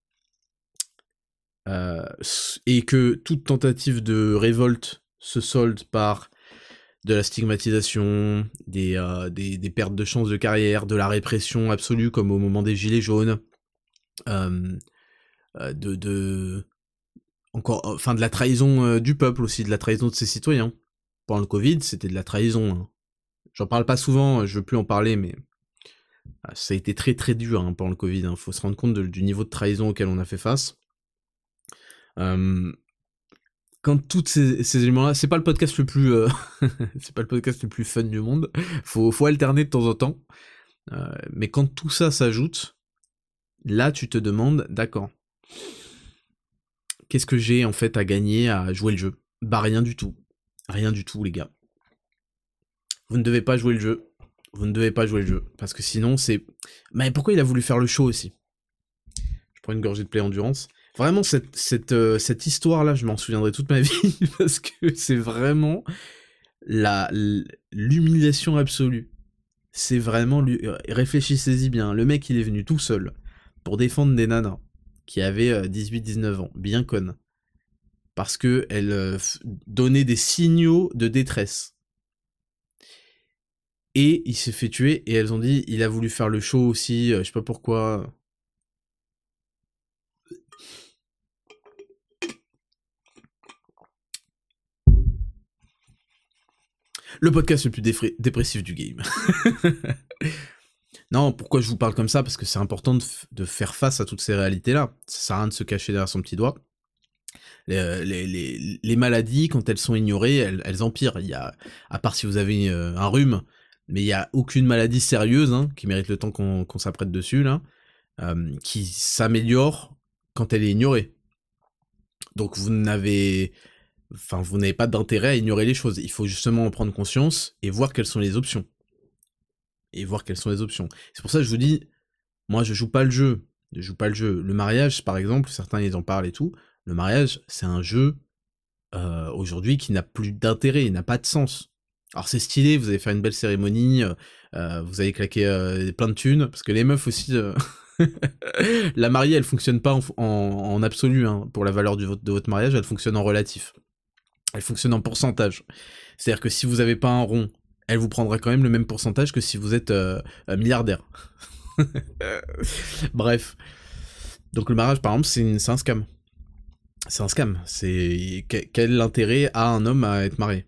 euh, et que toute tentative de révolte se solde par de la stigmatisation, des, euh, des, des pertes de chances de carrière, de la répression absolue comme au moment des Gilets jaunes, euh, euh, de, de encore, enfin de la trahison euh, du peuple aussi, de la trahison de ses citoyens. Pendant le Covid, c'était de la trahison. Hein. J'en parle pas souvent, je veux plus en parler, mais ça a été très très dur hein, pendant le Covid. Hein. Faut se rendre compte de, du niveau de trahison auquel on a fait face. Euh, quand toutes ces, ces éléments-là, c'est pas le podcast le plus, euh, c'est pas le podcast le plus fun du monde. Faut, faut alterner de temps en temps. Euh, mais quand tout ça s'ajoute, là tu te demandes, d'accord, qu'est-ce que j'ai en fait à gagner à jouer le jeu? Bah rien du tout, rien du tout les gars. Vous ne devez pas jouer le jeu. Vous ne devez pas jouer le jeu parce que sinon c'est. Mais pourquoi il a voulu faire le show aussi? Je prends une gorgée de Play Endurance. Vraiment, cette, cette, euh, cette histoire-là, je m'en souviendrai toute ma vie, parce que c'est vraiment la, l'humiliation absolue. C'est vraiment... Réfléchissez-y bien, le mec, il est venu tout seul pour défendre des nanas qui avaient euh, dix-huit dix-neuf ans, bien connes, parce qu'elles euh, donnaient des signaux de détresse. Et il s'est fait tuer, et elles ont dit, il a voulu faire le show aussi, euh, je sais pas pourquoi... Le podcast le plus défra- dépressif du game. Non, pourquoi je vous parle comme ça? Parce que c'est important de, f- de faire face à toutes ces réalités-là. Ça sert à rien de se cacher derrière son petit doigt. Les, les, les, les maladies, quand elles sont ignorées, elles, elles empirent. Il y a, à part si vous avez euh, un rhume, mais il n'y a aucune maladie sérieuse hein, qui mérite le temps qu'on, qu'on s'apprête dessus, là, euh, qui s'améliore quand elle est ignorée. Donc vous n'avez... Enfin, vous n'avez pas d'intérêt à ignorer les choses. Il faut justement en prendre conscience et voir quelles sont les options. Et voir quelles sont les options. C'est pour ça que je vous dis, moi je joue pas le jeu. Je joue pas le jeu. Le mariage, par exemple, certains ils en parlent et tout. Le mariage, c'est un jeu euh, aujourd'hui qui n'a plus d'intérêt, il n'a pas de sens. Alors c'est stylé, vous allez faire une belle cérémonie, euh, vous allez claquer euh, plein de thunes, parce que les meufs aussi... Euh... la mariée, elle fonctionne pas en, en, en absolu, hein, pour la valeur du, de votre mariage, elle fonctionne en relatif. Elle fonctionne en pourcentage. C'est-à-dire que si vous avez pas un rond, elle vous prendra quand même le même pourcentage que si vous êtes euh, milliardaire. Bref. Donc le mariage, par exemple, c'est, une, c'est un scam. C'est un scam. C'est quel intérêt a un homme à être marié?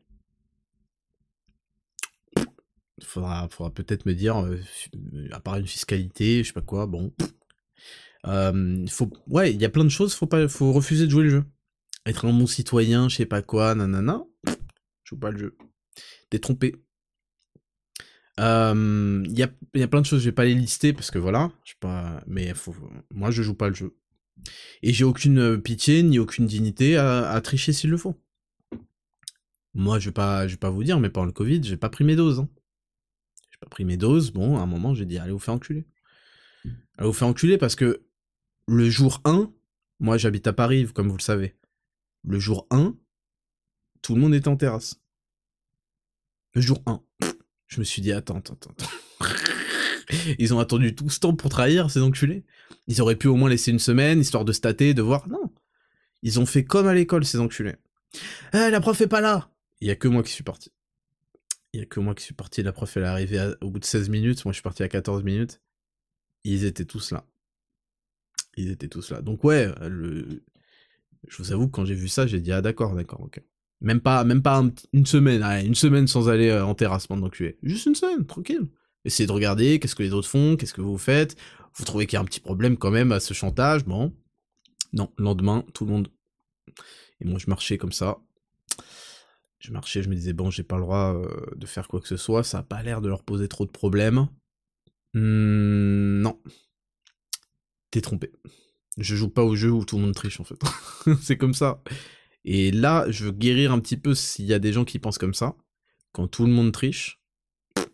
Faudra, faudra peut-être me dire, euh, à part une fiscalité, je sais pas quoi, bon. Euh, faut, ouais, il y a plein de choses, faut pas, faut refuser de jouer le jeu. Être un bon citoyen, je sais pas quoi, nanana, joue pas le jeu. T'es trompé. Il euh, y, a, y a plein de choses, je vais pas les lister parce que voilà, je sais pas, mais faut, moi je joue pas le jeu. Et j'ai aucune pitié ni aucune dignité à, à tricher s'il le faut. Moi je vais pas, je vais pas vous dire, mais pendant le Covid, j'ai pas pris mes doses. Hein. J'ai pas pris mes doses, bon, à un moment j'ai dit allez vous faire enculer. Allez vous faire enculer parce que le jour un, moi j'habite à Paris, comme vous le savez. Le jour un, tout le monde était en terrasse. Le jour un. Je me suis dit, attends, attends, attends. Ils ont attendu tout ce temps pour trahir, ces enculés. Ils auraient pu au moins laisser une semaine, histoire de stater, de voir. Non. Ils ont fait comme à l'école, ces enculés. Eh, la prof est pas là. Il y a que moi qui suis parti. Il y a que moi qui suis parti. La prof, elle est arrivée à, au bout de seize minutes. Moi, je suis parti à quatorze minutes. Ils étaient tous là. Ils étaient tous là. Donc ouais, le... je vous avoue que quand j'ai vu ça, j'ai dit, ah d'accord, d'accord, ok. Même pas, même pas un, une semaine, allez, une semaine sans aller euh, en terrasse pendant que tu es. Juste une semaine, tranquille. Essayez de regarder, qu'est-ce que les autres font, qu'est-ce que vous faites. Vous trouvez qu'il y a un petit problème quand même à ce chantage, bon. Non, le lendemain, tout le monde... Et moi, je marchais comme ça. Je marchais, je me disais, bon, j'ai pas le droit euh, de faire quoi que ce soit, ça a pas l'air de leur poser trop de problèmes. Mmh, non. T'es trompé. Je joue pas au jeu où tout le monde triche, en fait. C'est comme ça. Et là, je veux guérir un petit peu s'il y a des gens qui pensent comme ça. Quand tout le monde triche,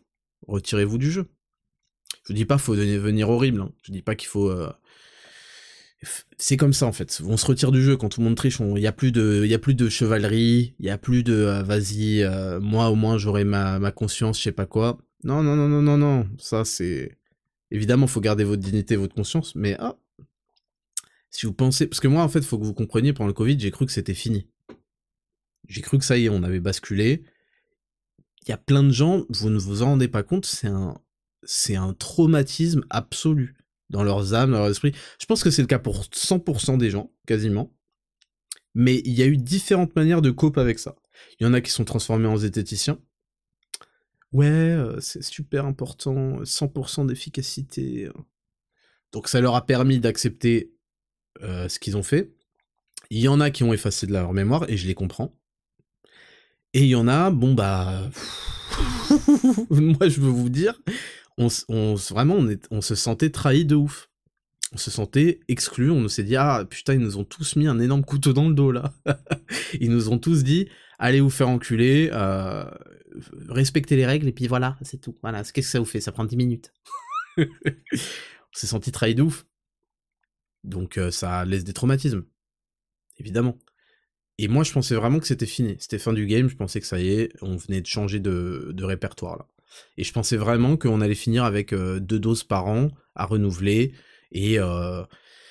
retirez-vous du jeu. Je vous dis pas faut devenir horrible, hein. Je dis pas qu'il faut... Euh... C'est comme ça en fait, on se retire du jeu quand tout le monde triche, il y a plus de il y a plus de chevalerie, il y a plus de euh, vas-y euh, moi au moins j'aurai ma ma conscience, je sais pas quoi. Non non non non non non, ça c'est évidemment faut garder votre dignité, votre conscience, mais ah si vous pensez parce que moi en fait, faut que vous compreniez pendant le Covid, j'ai cru que c'était fini. J'ai cru que ça y est, on avait basculé. Il y a plein de gens, vous ne vous en rendez pas compte, c'est un c'est un traumatisme absolu. Dans leurs âmes, dans leur esprit. Je pense que c'est le cas pour cent pour cent des gens, quasiment. Mais il y a eu différentes manières de cope avec ça. Il y en a qui sont transformés en zététiciens. Ouais, euh, c'est super important, cent pour cent d'efficacité. Donc ça leur a permis d'accepter euh, ce qu'ils ont fait. Il y en a qui ont effacé de leur mémoire, et je les comprends. Et il y en a, bon bah... Moi je veux vous dire... On, on, vraiment, on, est, on se sentait trahi de ouf. On se sentait exclu, on s'est dit, ah putain, ils nous ont tous mis un énorme couteau dans le dos, là. Ils nous ont tous dit, allez vous faire enculer, euh, respectez les règles, et puis voilà, c'est tout. Voilà, qu'est-ce que ça vous fait? Ça prend dix minutes. On s'est senti trahi de ouf. Donc euh, ça laisse des traumatismes. Évidemment. Et moi, je pensais vraiment que c'était fini. C'était fin du game, je pensais que ça y est, on venait de changer de, de répertoire, là. Et je pensais vraiment qu'on allait finir avec euh, deux doses par an à renouveler, et euh...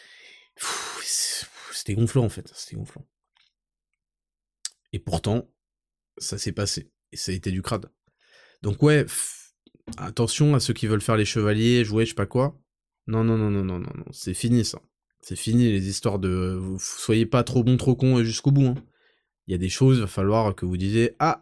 c'était gonflant en fait, c'était gonflant. Et pourtant, ça s'est passé, et ça a été du crade. Donc ouais, pff, attention à ceux qui veulent faire les chevaliers, jouer je sais pas quoi. Non, non, non, non, non, non, non, c'est fini ça. C'est fini les histoires de... Vous soyez pas trop bon, trop con jusqu'au bout. Hein. Il y a des choses, il va falloir que vous disiez « Ah !»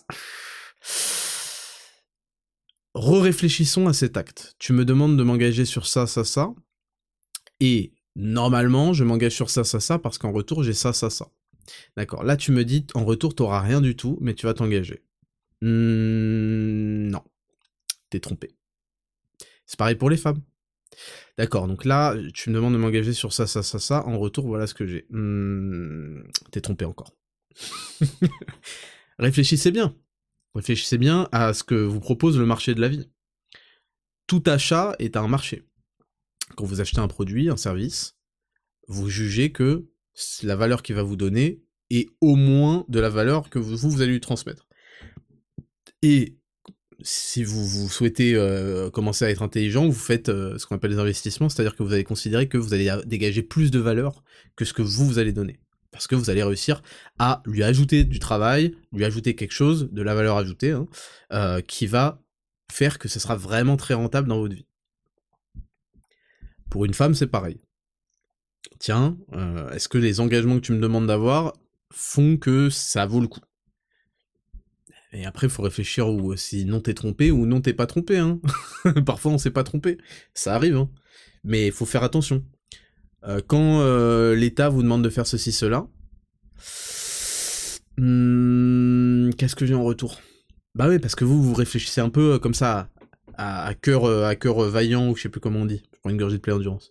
Re-réfléchissons à cet acte. Tu me demandes de m'engager sur ça, ça, ça. Et normalement, je m'engage sur ça, ça, ça, parce qu'en retour, j'ai ça, ça, ça. D'accord. Là, tu me dis, en retour, t'auras rien du tout, mais tu vas t'engager. Mmh, non. T'es trompé. C'est pareil pour les femmes. D'accord. Donc là, tu me demandes de m'engager sur ça, ça, ça, ça. En retour, voilà ce que j'ai. Mmh, t'es trompé encore. Réfléchissez bien. Réfléchissez bien à ce que vous propose le marché de la vie. Tout achat est un marché. Quand vous achetez un produit, un service, vous jugez que la valeur qu'il va vous donner est au moins de la valeur que vous, vous allez lui transmettre. Et si vous, vous souhaitez euh, commencer à être intelligent, vous faites euh, ce qu'on appelle les investissements, c'est-à-dire que vous allez considérer que vous allez dégager plus de valeur que ce que vous, vous allez donner. Parce que vous allez réussir à lui ajouter du travail, lui ajouter quelque chose, de la valeur ajoutée, hein, euh, qui va faire que ce sera vraiment très rentable dans votre vie. Pour une femme, c'est pareil. Tiens, euh, est-ce que les engagements que tu me demandes d'avoir font que ça vaut le coup? Et après, il faut réfléchir où, si non t'es trompé ou non t'es pas trompé. Hein. Parfois, on s'est pas trompé. Ça arrive. Hein. Mais il faut faire attention. Euh, quand euh, l'État vous demande de faire ceci, cela, hmm, qu'est-ce que j'ai en retour? Bah oui, parce que vous, vous réfléchissez un peu comme ça, à, à cœur à cœur vaillant, ou je sais plus comment on dit. Je prends une gorgée de pleine endurance.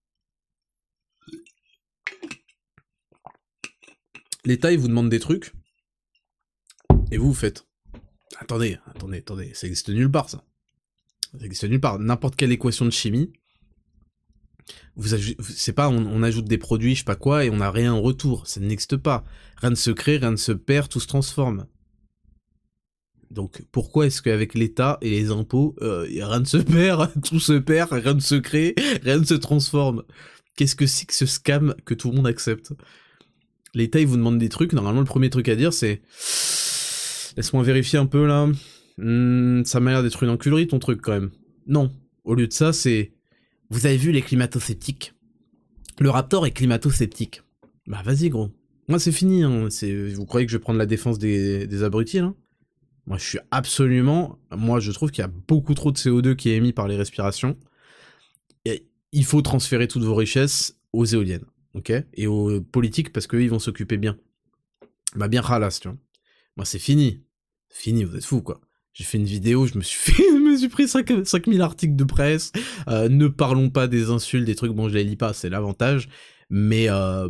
L'État, il vous demande des trucs, et vous, vous faites. Attendez, attendez, attendez, ça existe nulle part, ça. Ça existe nulle part. N'importe quelle équation de chimie, vous c'est pas, on, on ajoute des produits, je sais pas quoi, et on n'a rien en retour. Ça n'existe pas. Rien ne se crée, rien ne se perd, tout se transforme. Donc, pourquoi est-ce qu'avec l'État et les impôts, euh, rien ne se perd, tout se perd, rien ne se crée, rien ne se transforme? Qu'est-ce que c'est que ce scam que tout le monde accepte? L'État, il vous demande des trucs, normalement, le premier truc à dire, c'est... Laisse-moi vérifier un peu, là. Mmh, ça m'a l'air d'être une enculerie, ton truc, quand même. Non. Au lieu de ça, c'est... Vous avez vu les climato-sceptiques? Le Raptor est climato-sceptique. Bah, vas-y, gros. Moi, c'est fini, hein. C'est... Vous croyez que je vais prendre la défense des, des abrutis, là? Moi, je suis absolument... Moi, je trouve qu'il y a beaucoup trop de C O deux qui est émis par les respirations. Et il faut transférer toutes vos richesses aux éoliennes, ok? Et aux politiques, parce qu'eux, ils vont s'occuper bien. Bah, bien ralasse, tu vois. Moi, c'est fini. Fini, vous êtes fous, quoi. J'ai fait une vidéo, je me suis fait, je me suis pris cinq mille articles de presse. Euh, ne parlons pas des insultes, des trucs, bon, je les lis pas, c'est l'avantage. Mais, euh...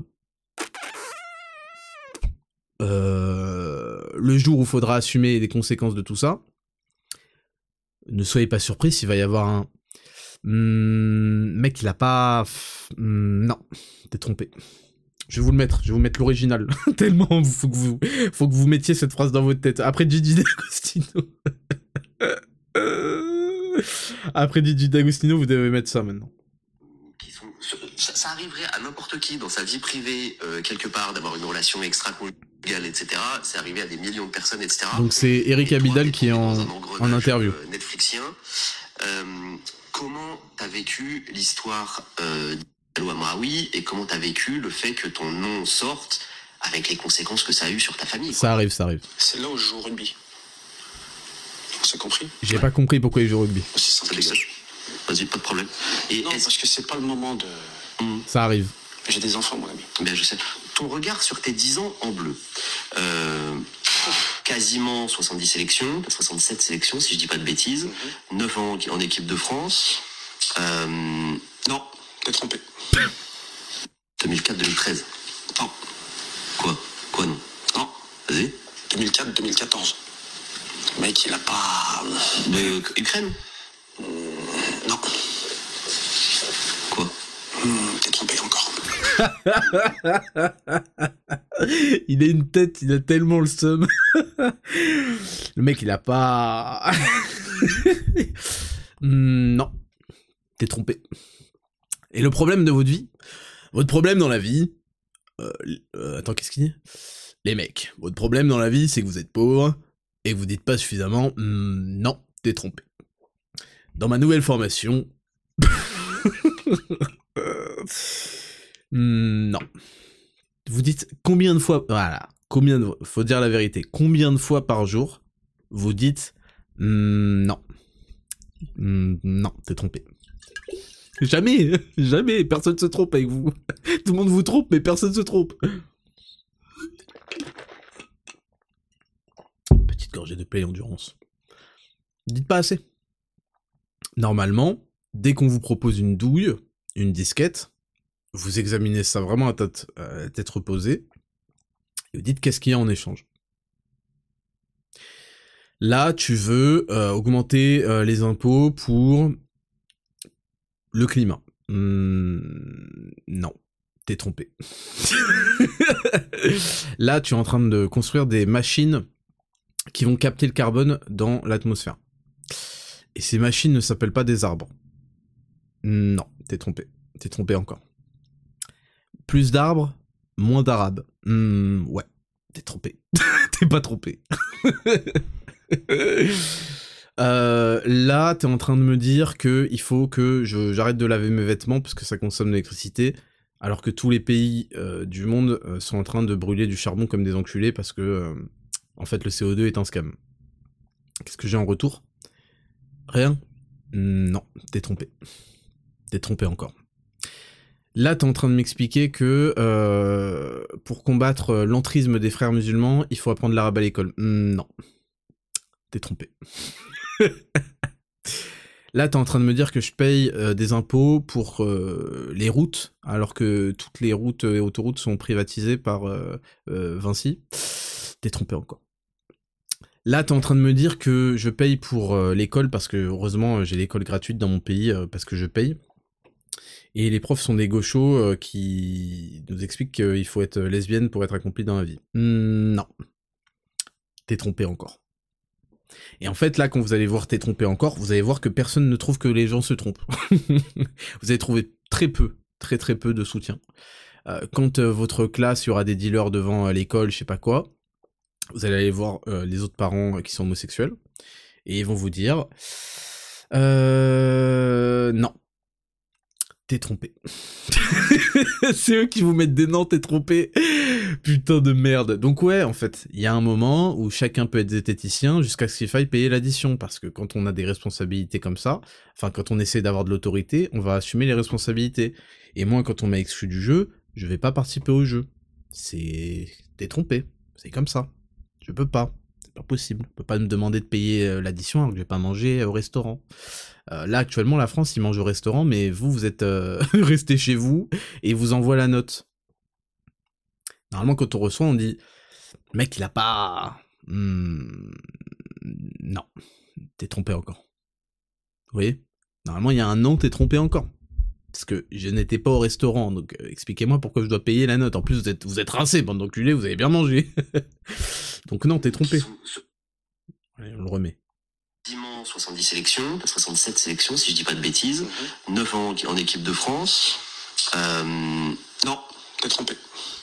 Euh... le jour où il faudra assumer les conséquences de tout ça, ne soyez pas surpris s'il va y avoir un... Mmh, mec, il a pas... Mmh, non, t'es trompé. Je vais vous le mettre, je vais vous mettre l'original. Tellement, faut que vous, faut que vous mettiez cette phrase dans votre tête. Après Gigi D'Agostino. Après Gigi D'Agostino, vous devez mettre ça maintenant. Qui sont, ça, ça arriverait à n'importe qui dans sa vie privée, euh, quelque part, d'avoir une relation extra-conjugale, et cetera. C'est arrivé à des millions de personnes, et cetera. Donc c'est Eric Abidal qui est en, en interview. Euh, Netflixien. Euh, comment t'as vécu l'histoire euh, d'Alou Amraoui et comment t'as vécu le fait que ton nom sorte avec les conséquences que ça a eu sur ta famille, quoi. Ça arrive, ça arrive. C'est là où je joue au rugby. C'est compris? J'ai Ouais. pas compris pourquoi il joue au rugby. C'est Ça simple que ça. dégage. Vas-y, pas de problème. Et Non, est-ce- parce que c'est pas le moment de... Hum, Ça arrive. J'ai des enfants, mon ami. ben, je sais. Ton regard sur tes dix ans en bleu. Euh, quasiment soixante-dix sélections, soixante-sept sélections, si je dis pas de bêtises. Mm-hmm. neuf ans en équipe de France. Euh, Non, t'es trompé. deux mille quatre deux mille treize. Non, Quoi Quoi non non. Vas-y. deux mille quatre deux mille quatorze. Le mec, il a pas... De Ukraine Non. Quoi Hum, t'es trompé encore. Il a une tête, il a tellement le seum. Le mec, il a pas... Hmm, non. T'es trompé. Et le problème de votre vie, votre problème dans la vie... Euh, euh, attends, qu'est-ce qu'il dit ? Les mecs, votre problème dans la vie, c'est que vous êtes pauvre et que vous dites pas suffisamment hmm, non, t'es trompé. Dans ma nouvelle formation... Hmm, non. Vous dites combien de fois... Voilà. Combien de... Faut dire la vérité. Combien de fois par jour vous dites hmm, non. Hmm, non, t'es trompé. Jamais. Jamais. Personne se trompe avec vous. Tout le monde vous trompe, mais personne se trompe. Petite gorgée de Play Endurance. Dites pas assez. Normalement, dès qu'on vous propose une douille, une disquette, vous examinez ça vraiment à tête, à tête reposée, et vous dites qu'est-ce qu'il y a en échange. Là, tu veux euh, augmenter euh, les impôts pour le climat. Mmh, non, t'es trompé. Là, tu es en train de construire des machines qui vont capter le carbone dans l'atmosphère. Et ces machines ne s'appellent pas des arbres. Non, t'es trompé. T'es trompé encore. Plus d'arbres, moins d'arabes. Mmh, ouais, t'es trompé. T'es pas trompé. euh, là, t'es en train de me dire que il faut que je, j'arrête de laver mes vêtements parce que ça consomme de l'électricité, alors que tous les pays euh, du monde euh, sont en train de brûler du charbon comme des enculés parce que, euh, en fait, le C O deux est un scam. Qu'est-ce que j'ai en retour ? Rien ? Non, t'es trompé. T'es trompé encore. Là, t'es en train de m'expliquer que euh, pour combattre l'entrisme des frères musulmans, il faut apprendre l'arabe à l'école. Mmh, non. T'es trompé. Là, t'es en train de me dire que je paye euh, des impôts pour euh, les routes, alors que toutes les routes et autoroutes sont privatisées par euh, euh, Vinci. T'es trompé encore. Là, t'es en train de me dire que je paye pour euh, l'école, parce que heureusement, j'ai l'école gratuite dans mon pays, euh, parce que je paye. Et les profs sont des gauchos euh, qui nous expliquent qu'il faut être lesbienne pour être accompli dans la vie. Mmh, non. T'es trompé encore. Et en fait, là, quand vous allez voir t'es trompé encore, vous allez voir que personne ne trouve que les gens se trompent. Vous allez trouver très peu, très très peu de soutien. Euh, quand euh, votre classe, il y aura des dealers devant euh, l'école, je sais pas quoi, vous allez aller voir euh, les autres parents euh, qui sont homosexuels, et ils vont vous dire... Euh... Non. T'es trompé. C'est eux qui vous mettent des noms, t'es trompé. Putain de merde. Donc ouais, en fait, il y a un moment où chacun peut être zététicien jusqu'à ce qu'il faille payer l'addition, parce que quand on a des responsabilités comme ça, enfin quand on essaie d'avoir de l'autorité, on va assumer les responsabilités. Et moi, quand on m'a exclu du jeu, je vais pas participer au jeu. C'est... T'es trompé. C'est comme ça. Je peux pas. C'est pas possible. On peut pas me demander de payer euh, l'addition alors que je vais pas manger au restaurant. Euh, là, actuellement, la France, ils mangent au restaurant, mais vous, vous êtes euh, resté chez vous et ils vous envoient la note. Normalement, quand on reçoit, on dit « Mec, il a pas... Hmm... Non, t'es trompé encore. Vous voyez ? Normalement, il y a un an, t'es trompé encore. Parce que je n'étais pas au restaurant, donc euh, expliquez-moi pourquoi je dois payer la note. En plus, vous êtes, vous êtes rincé, bande d'enculés, vous avez bien mangé. Donc non, t'es trompé. Allez, on le remet. Quasiment soixante-dix sélections, t'as soixante-sept sélections, si je dis pas de bêtises, mm-hmm. neuf en, en équipe de France. Euh... Non, t'es trompé.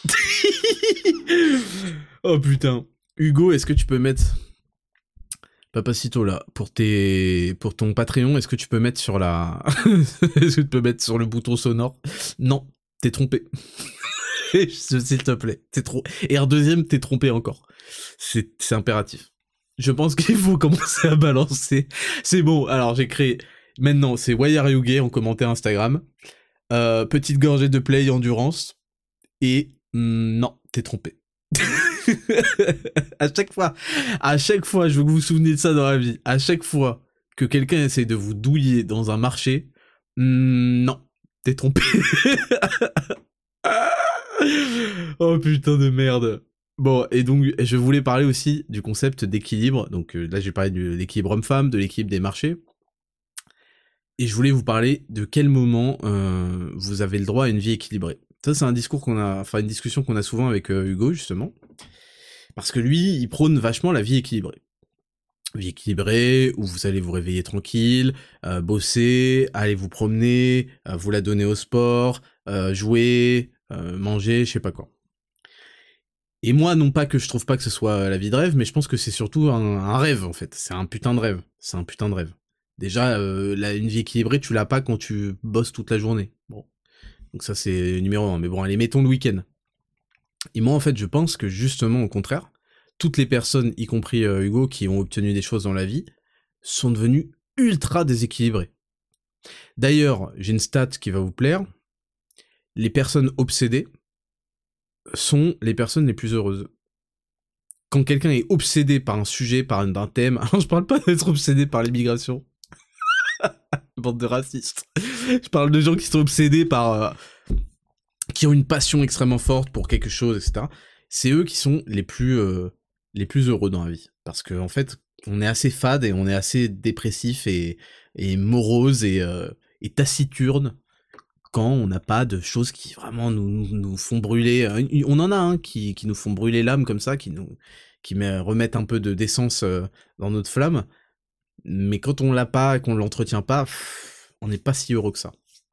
Oh putain. Hugo, est-ce que tu peux mettre... Papacito là, pour tes, pour ton Patreon, est-ce que tu peux mettre sur la, est-ce que tu peux mettre sur le bouton sonore ? Non, t'es trompé. S'il te plaît, t'es trop. Et un deuxième, t'es trompé encore. C'est, c'est impératif. Je pense qu'il faut commencer à balancer. C'est bon. Alors j'ai créé. Maintenant, c'est Wire Yuge en commentaire Instagram. Euh, petite gorgée de play endurance. Et mm, non, t'es trompé. à chaque fois, à chaque fois, je veux que vous vous souveniez de ça dans la vie. À chaque fois que quelqu'un essaie de vous douiller dans un marché, hmm, non, t'es trompé. Oh putain de merde. Bon, et donc je voulais parler aussi du concept d'équilibre. Donc euh, là, j'ai parlé de l'équilibre homme-femme, de l'équilibre des marchés. Et je voulais vous parler de quel moment euh, vous avez le droit à une vie équilibrée. Ça, c'est un discours qu'on a, enfin une discussion qu'on a souvent avec euh, Hugo justement. Parce que lui, il prône vachement la vie équilibrée. Vie équilibrée, où vous allez vous réveiller tranquille, euh, bosser, aller vous promener, euh, vous la donner au sport, euh, jouer, euh, manger, je sais pas quoi. Et moi, non pas que je trouve pas que ce soit la vie de rêve, mais je pense que c'est surtout un, un rêve, en fait. C'est un putain de rêve. C'est un putain de rêve. Déjà, euh, la, une vie équilibrée, tu l'as pas quand tu bosses toute la journée. Bon. Donc ça, c'est numéro un. Mais bon, allez, mettons le week-end. Et moi, en fait, je pense que justement, au contraire, toutes les personnes, y compris euh, Hugo, qui ont obtenu des choses dans la vie, sont devenues ultra déséquilibrées. D'ailleurs, j'ai une stat qui va vous plaire. Les personnes obsédées sont les personnes les plus heureuses. Quand quelqu'un est obsédé par un sujet, par un, un thème... Alors, je parle pas d'être obsédé par l'immigration. Bande de racistes. Je parle de gens qui sont obsédés par... Euh, qui ont une passion extrêmement forte pour quelque chose, et cetera. C'est eux qui sont les plus, euh, les plus heureux dans la vie. Parce qu'en en fait, on est assez fade et on est assez dépressif et, et morose et, euh, et taciturne quand on n'a pas de choses qui vraiment nous, nous, nous font brûler. On en a un hein, qui, qui nous font brûler l'âme comme ça, qui nous qui met, remettent un peu de d'essence euh, dans notre flamme. Mais quand on l'a pas et qu'on l'entretient pas, pff, on n'est pas si heureux que ça.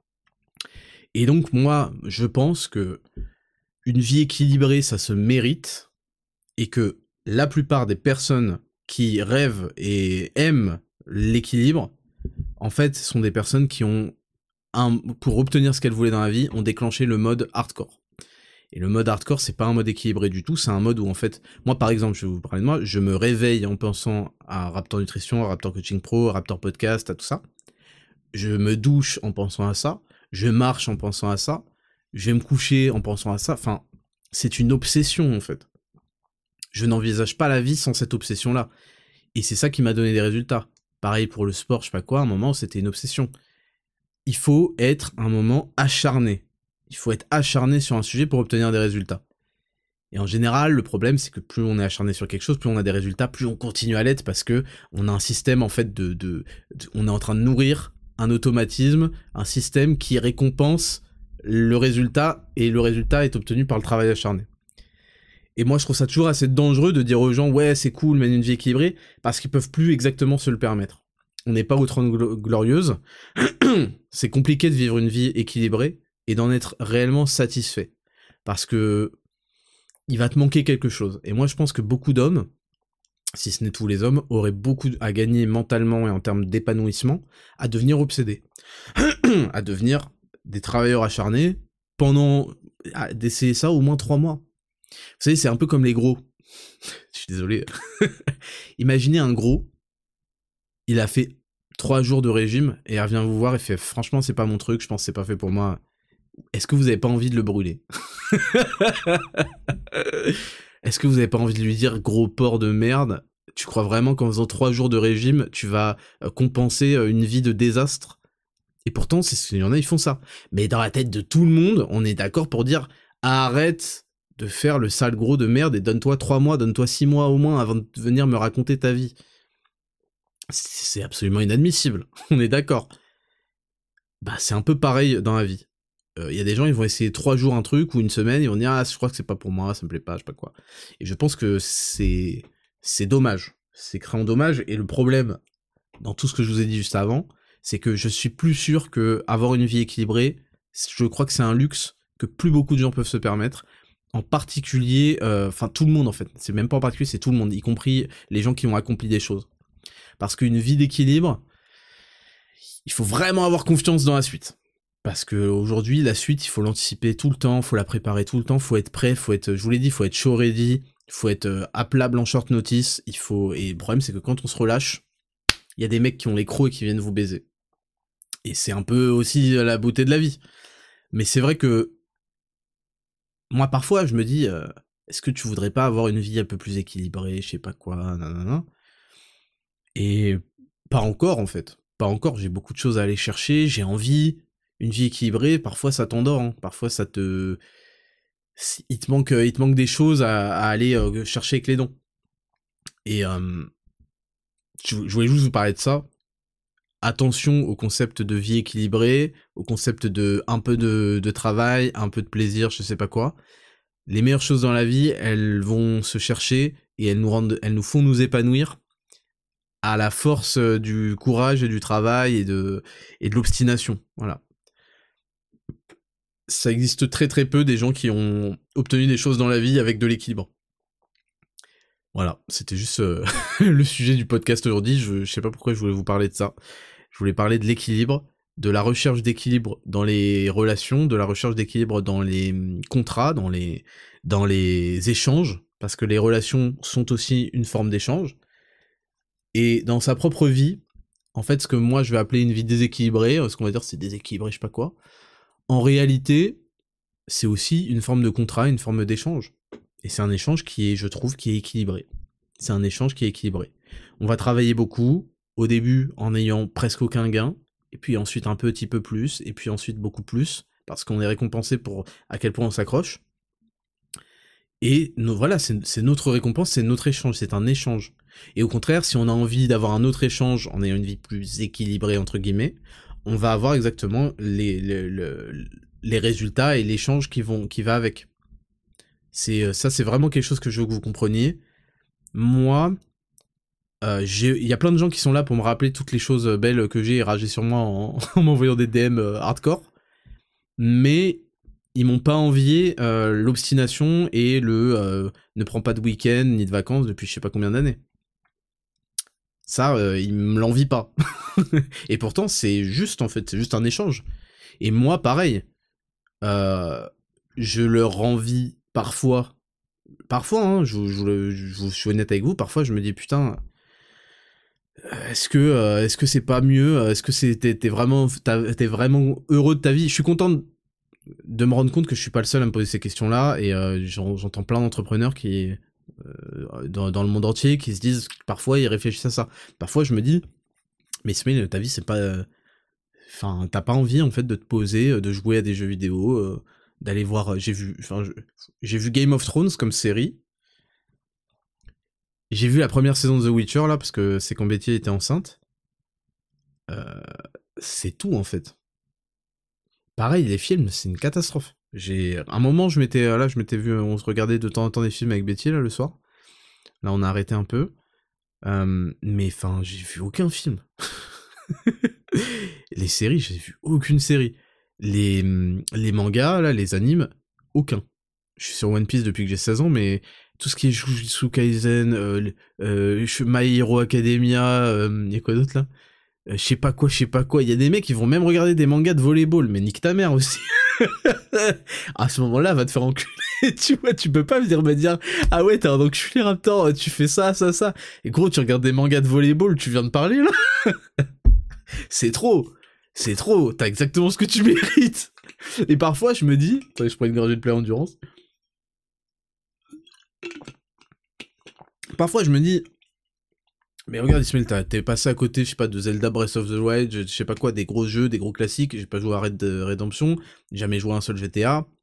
Et donc moi, je pense que une vie équilibrée, ça se mérite, et que la plupart des personnes qui rêvent et aiment l'équilibre, en fait, ce sont des personnes qui ont, un, pour obtenir ce qu'elles voulaient dans la vie, ont déclenché le mode hardcore. Et le mode hardcore, c'est pas un mode équilibré du tout, c'est un mode où en fait, moi par exemple, je vais vous parler de moi, je me réveille en pensant à Raptor Nutrition, à Raptor Coaching Pro, à Raptor Podcast, à tout ça. Je me douche en pensant à ça. Je marche en pensant à ça, je vais me coucher en pensant à ça, enfin, c'est une obsession en fait. Je n'envisage pas la vie sans cette obsession-là. Et c'est ça qui m'a donné des résultats. Pareil pour le sport, je sais pas quoi, à un moment c'était une obsession. Il faut être un moment acharné. Il faut être acharné sur un sujet pour obtenir des résultats. Et en général, le problème c'est que plus on est acharné sur quelque chose, plus on a des résultats, plus on continue à l'être parce que on a un système en fait de, de, de on est en train de nourrir un automatisme, un système qui récompense le résultat, et le résultat est obtenu par le travail acharné. Et moi, je trouve ça toujours assez dangereux de dire aux gens « Ouais, c'est cool, mène une vie équilibrée », parce qu'ils peuvent plus exactement se le permettre. On n'est pas aux trente glorieuses. C'est compliqué de vivre une vie équilibrée et d'en être réellement satisfait. Parce que il va te manquer quelque chose. Et moi, je pense que beaucoup d'hommes, si ce n'est tous les hommes, auraient beaucoup à gagner mentalement et en termes d'épanouissement à devenir obsédés, à devenir des travailleurs acharnés pendant, à, d'essayer ça au moins trois mois. Vous savez, c'est un peu comme les gros. Je suis désolé. Imaginez un gros, il a fait trois jours de régime et il revient vous voir et fait « Franchement, c'est pas mon truc, je pense que c'est pas fait pour moi. Est-ce que vous avez pas envie de le brûler ?» Est-ce que vous avez pas envie de lui dire « Gros porc de merde, tu crois vraiment qu'en faisant trois jours de régime, tu vas compenser une vie de désastre ?» Et pourtant, c'est ce qu'il y en a, ils font ça. Mais dans la tête de tout le monde, on est d'accord pour dire « Arrête de faire le sale gros de merde et donne-toi trois mois, donne-toi six mois au moins avant de venir me raconter ta vie. » c'est absolument inadmissible, on est d'accord. Bah c'est un peu pareil dans la vie. Il euh, y a des gens, ils vont essayer trois jours un truc, ou une semaine, ils vont dire « Ah, je crois que c'est pas pour moi, ça me plaît pas, je sais pas quoi ». Et je pense que c'est c'est dommage, c'est créant dommage, et le problème, dans tout ce que je vous ai dit juste avant, c'est que je suis plus sûr que avoir une vie équilibrée, je crois que c'est un luxe que plus beaucoup de gens peuvent se permettre, en particulier, enfin euh, tout le monde en fait, c'est même pas en particulier, c'est tout le monde, y compris les gens qui ont accompli des choses. Parce qu'une vie d'équilibre, il faut vraiment avoir confiance dans la suite. Parce que aujourd'hui, la suite, il faut l'anticiper tout le temps, faut la préparer tout le temps, faut être prêt, faut être, je vous l'ai dit, faut être show ready, faut être euh, appelable en short notice, il faut, et le problème c'est que quand on se relâche, il y a des mecs qui ont les crocs et qui viennent vous baiser. Et c'est un peu aussi la beauté de la vie. Mais c'est vrai que, moi parfois, je me dis, euh, est-ce que tu voudrais pas avoir une vie un peu plus équilibrée, je sais pas quoi, nanana. Et pas encore en fait, pas encore, j'ai beaucoup de choses à aller chercher, j'ai envie, une vie équilibrée, parfois ça t'endort, hein. Parfois ça te... Il te manque, il te manque des choses à, à aller euh, chercher avec les dons. Et euh, je, je voulais juste vous parler de ça. Attention au concept de vie équilibrée, au concept de un peu de, de travail, un peu de plaisir, je sais pas quoi. Les meilleures choses dans la vie, elles vont se chercher et elles nous rendent, elles nous font nous épanouir à la force du courage et du travail et de, et de l'obstination. Voilà. Ça existe très très peu des gens qui ont obtenu des choses dans la vie avec de l'équilibre. Voilà, c'était juste euh, le sujet du podcast aujourd'hui, je, je sais pas pourquoi je voulais vous parler de ça. Je voulais parler de l'équilibre, de la recherche d'équilibre dans les relations, de la recherche d'équilibre dans les contrats, dans les, dans les échanges, parce que les relations sont aussi une forme d'échange. Et dans sa propre vie, en fait, ce que moi je vais appeler une vie déséquilibrée, ce qu'on va dire c'est déséquilibré, je sais pas quoi, en réalité, c'est aussi une forme de contrat, une forme d'échange. Et c'est un échange qui est, je trouve, qui est équilibré. C'est un échange qui est équilibré. On va travailler beaucoup, au début en n'ayant presque aucun gain, et puis ensuite un petit peu plus, et puis ensuite beaucoup plus, parce qu'on est récompensé pour à quel point on s'accroche. Et no, voilà, c'est, c'est notre récompense, c'est notre échange, c'est un échange. Et au contraire, si on a envie d'avoir un autre échange en ayant une vie plus équilibrée, entre guillemets, on va avoir exactement les, les, les, les résultats et l'échange qui, vont, qui va avec. C'est, ça, c'est vraiment quelque chose que je veux que vous compreniez. Moi, euh, il y a plein de gens qui sont là pour me rappeler toutes les choses belles que j'ai et rager sur moi en, en m'envoyant des D M hardcore. Mais ils m'ont pas envié euh, l'obstination et le euh, ne prends pas de week-end ni de vacances depuis je sais pas combien d'années. Ça, euh, ils me l'envient pas. Et pourtant, c'est juste, en fait, c'est juste un échange. Et moi, pareil, euh, je leur envie parfois, parfois, hein, je, je, je, je suis honnête avec vous, parfois je me dis, putain, est-ce que, euh, est-ce que c'est pas mieux, est-ce que c'est, t'es, t'es vraiment, t'es vraiment heureux de ta vie? Je suis content de, de me rendre compte que je suis pas le seul à me poser ces questions-là, et euh, j'entends plein d'entrepreneurs qui... Euh, dans, dans le monde entier qui se disent parfois ils réfléchissent à ça. Parfois je me dis mais Ismail, ta vie c'est pas enfin euh, t'as pas envie en fait de te poser, de jouer à des jeux vidéo, euh, d'aller voir, j'ai vu enfin j'ai vu Game of Thrones comme série, j'ai vu la première saison de The Witcher là parce que c'est quand Betty était enceinte, euh, c'est tout en fait. Pareil, les films c'est une catastrophe. J'ai un moment je m'étais là je m'étais vu, on se regardait de temps en temps des films avec Betty là le soir. Là on a arrêté un peu, euh, mais enfin j'ai vu aucun film. Les séries, j'ai vu aucune série. Les les mangas là, les animes, aucun. Je suis sur One Piece depuis que j'ai seize ans, mais tout ce qui est Jujutsu Kaisen, euh, euh, My Hero Academia, euh, y a quoi d'autre là? Je sais pas quoi, je sais pas quoi. Il y a des mecs qui vont même regarder des mangas de volleyball, mais nique ta mère aussi. À ce moment-là, va te faire enculer. Tu vois, tu peux pas venir me dire ah ouais, t'es un enculé Raptor, tu fais ça, ça, ça. Et gros, tu regardes des mangas de volleyball, tu viens de parler là. C'est trop, c'est trop. T'as exactement ce que tu mérites. Et parfois, je me dis, attendez, je prends une gorgée de Play Endurance. Parfois, je me dis. Mais regarde Ismail, t'es passé à côté, je sais pas, de Zelda Breath of the Wild, je sais pas quoi, des gros jeux, des gros classiques, j'ai pas joué à Red Dead Redemption, jamais joué à un seul G T A.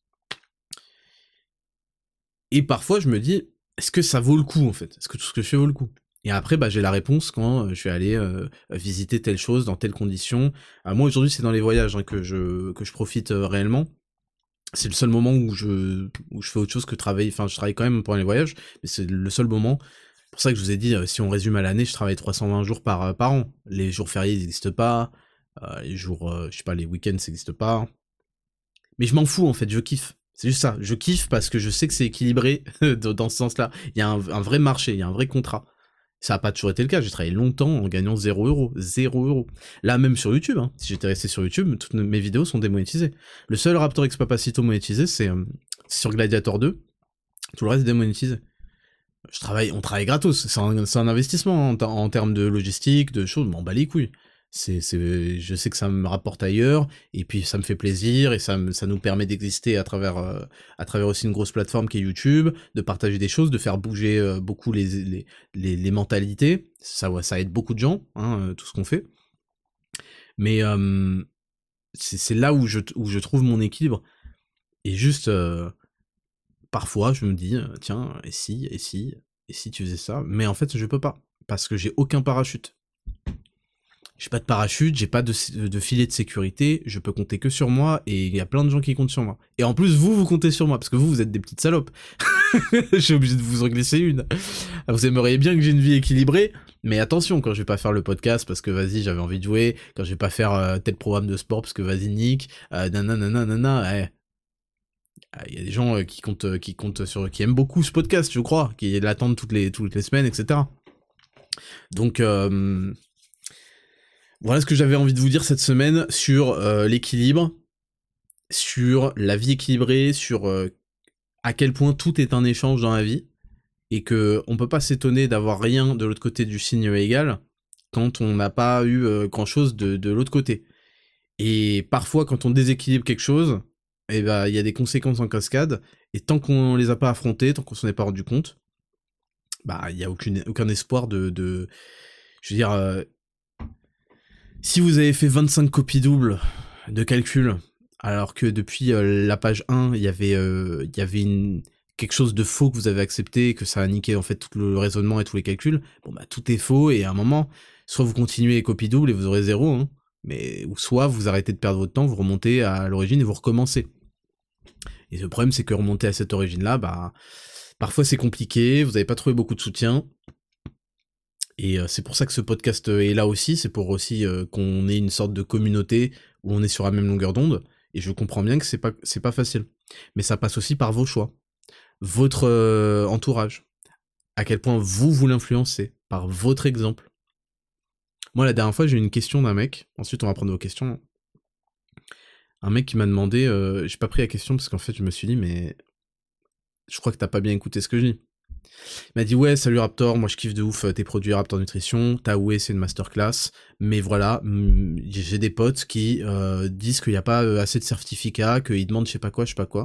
Et parfois je me dis, est-ce que ça vaut le coup en fait? Est-ce que tout ce que je fais vaut le coup? Et après, bah, j'ai la réponse quand euh, je vais aller euh, visiter telle chose dans telles conditions. Euh, moi, aujourd'hui, c'est dans les voyages hein, que je que je profite euh, réellement. C'est le seul moment où je où je fais autre chose que travailler. Enfin, je travaille quand même pendant les voyages, mais c'est le seul moment. C'est pour ça que je vous ai dit, euh, si on résume à l'année, je travaille trois cent vingt jours par euh, par an. Les jours fériés, ils n'existent pas. Euh, les jours, euh, je sais pas, les week-ends, ça n'existe pas. Mais je m'en fous en fait, je kiffe. C'est juste ça, je kiffe parce que je sais que c'est équilibré dans ce sens-là. Il y a un, un vrai marché, il y a un vrai contrat. Ça n'a pas toujours été le cas, j'ai travaillé longtemps en gagnant zéro euro. zéro euro. Là, même sur YouTube, hein, si j'étais resté sur YouTube, toutes mes vidéos sont démonétisées. Le seul Raptor X Papacito monétisé, c'est euh, sur Gladiator deux. Tout le reste est démonétisé. Je travaille, on travaille gratos. C'est un, c'est un investissement en, en termes de logistique, de choses, je m'en bats les couilles. C'est, c'est, je sais que ça me rapporte ailleurs, et puis ça me fait plaisir, et ça, me, ça nous permet d'exister à travers, euh, à travers aussi une grosse plateforme qui est YouTube, de partager des choses, de faire bouger euh, beaucoup les, les, les, les mentalités. Ça, ouais, ça aide beaucoup de gens, hein, euh, tout ce qu'on fait. Mais euh, c'est, c'est là où je, où je trouve mon équilibre. Et juste, euh, parfois, je me dis, euh, tiens, et si, et si, et si tu faisais ça? Mais en fait, je peux pas, parce que j'ai aucun parachute. J'ai pas de parachute, j'ai pas de, de filet de sécurité, je peux compter que sur moi, et il y a plein de gens qui comptent sur moi. Et en plus, vous, vous comptez sur moi, parce que vous, vous êtes des petites salopes. Je suis obligé de vous en glisser une. Vous aimeriez bien que j'ai une vie équilibrée, mais attention, quand je vais pas faire le podcast, parce que vas-y, j'avais envie de jouer, quand je vais pas faire euh, tel programme de sport, parce que vas-y, Nick, euh, nanana, nanana, ouais. Il y a des gens euh, qui comptent, euh, qui comptent sur, qui aiment beaucoup ce podcast, je crois, qui l'attendent toutes les, toutes les semaines, et cetera. Donc, euh... voilà ce que j'avais envie de vous dire cette semaine sur euh, l'équilibre, sur la vie équilibrée, sur euh, à quel point tout est un échange dans la vie, et que on peut pas s'étonner d'avoir rien de l'autre côté du signe égal quand on n'a pas eu euh, grand chose de, de l'autre côté. Et parfois, quand on déséquilibre quelque chose, eh ben, il y a des conséquences en cascade, et tant qu'on les a pas affrontées, tant qu'on s'en est pas rendu compte, bah, il y a aucune, aucun espoir de, de, je veux dire, euh, si vous avez fait vingt-cinq copies doubles de calcul, alors que depuis euh, la page un, il y avait, euh, il y avait une, quelque chose de faux que vous avez accepté, que ça a niqué en fait tout le raisonnement et tous les calculs, bon bah tout est faux, et à un moment, soit vous continuez les copies doubles et vous aurez zéro, hein, mais ou soit vous arrêtez de perdre votre temps, vous remontez à l'origine et vous recommencez. Et le problème, c'est que remonter à cette origine-là, bah parfois c'est compliqué, vous n'avez pas trouvé beaucoup de soutien. Et euh, c'est pour ça que ce podcast est là aussi, c'est pour aussi euh, qu'on ait une sorte de communauté où on est sur la même longueur d'onde, et je comprends bien que c'est pas, c'est pas facile. Mais ça passe aussi par vos choix, votre euh, entourage, à quel point vous, vous l'influencez, par votre exemple. Moi, la dernière fois, j'ai eu une question d'un mec, ensuite on va prendre vos questions. Un mec qui m'a demandé, euh, j'ai pas pris la question parce qu'en fait je me suis dit, mais je crois que t'as pas bien écouté ce que je dis. Il m'a dit ouais, salut Raptor, moi je kiffe de ouf tes produits Raptor Nutrition, ta ouais c'est une masterclass, mais voilà, j'ai des potes qui euh, disent qu'il n'y a pas assez de certificats, qu'ils demandent je sais pas quoi, je sais pas quoi.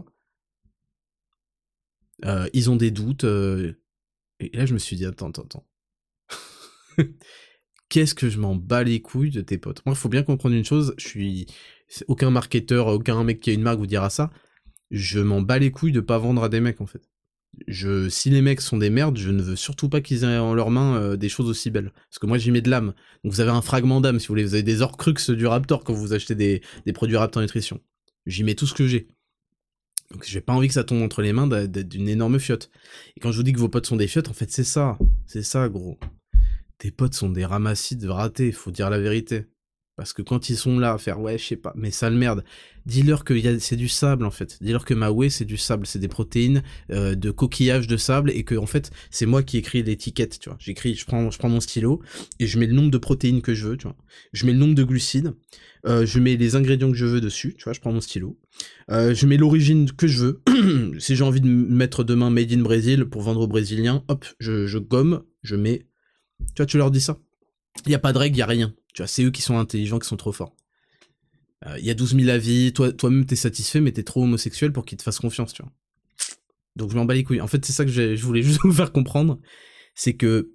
Euh, ils ont des doutes, euh, et là je me suis dit attends, attends, attends. Qu'est-ce que je m'en bats les couilles de tes potes? Moi il faut bien comprendre une chose, je suis aucun marketeur, aucun mec qui a une marque vous dira ça, je m'en bats les couilles de pas vendre à des mecs en fait. Je, si les mecs sont des merdes, je ne veux surtout pas qu'ils aient en leurs mains euh, des choses aussi belles. Parce que moi, j'y mets de l'âme. Donc vous avez un fragment d'âme, si vous voulez. Vous avez des Horcrux du Raptor quand vous achetez des, des produits Raptor Nutrition. J'y mets tout ce que j'ai. Donc j'ai pas envie que ça tombe entre les mains d'une énorme fiotte. Et quand je vous dis que vos potes sont des fiottes, en fait, c'est ça. C'est ça, gros. Tes potes sont des ramassis de ratés, faut dire la vérité. Parce que quand ils sont là à faire ouais, je sais pas, mais sale merde, dis-leur que y a, c'est du sable en fait. Dis-leur que ma whey c'est du sable, c'est des protéines euh, de coquillage de sable, et que en fait c'est moi qui écris l'étiquette, tu vois. J'écris, je prends, je prends mon stylo et je mets le nombre de protéines que je veux, tu vois. Je mets le nombre de glucides, euh, je mets les ingrédients que je veux dessus, tu vois. Je prends mon stylo, euh, je mets l'origine que je veux. Si j'ai envie de mettre demain Made in Brésil pour vendre aux Brésiliens, hop, je, je gomme, je mets. Tu vois, tu leur dis ça. Il y a pas de règle, il y a rien. Tu vois, c'est eux qui sont intelligents, qui sont trop forts. Il euh, y a douze mille avis, toi, toi-même t'es satisfait, mais t'es trop homosexuel pour qu'ils te fassent confiance, tu vois. Donc je m'en bats les couilles. En fait, c'est ça que je voulais juste vous faire comprendre, c'est que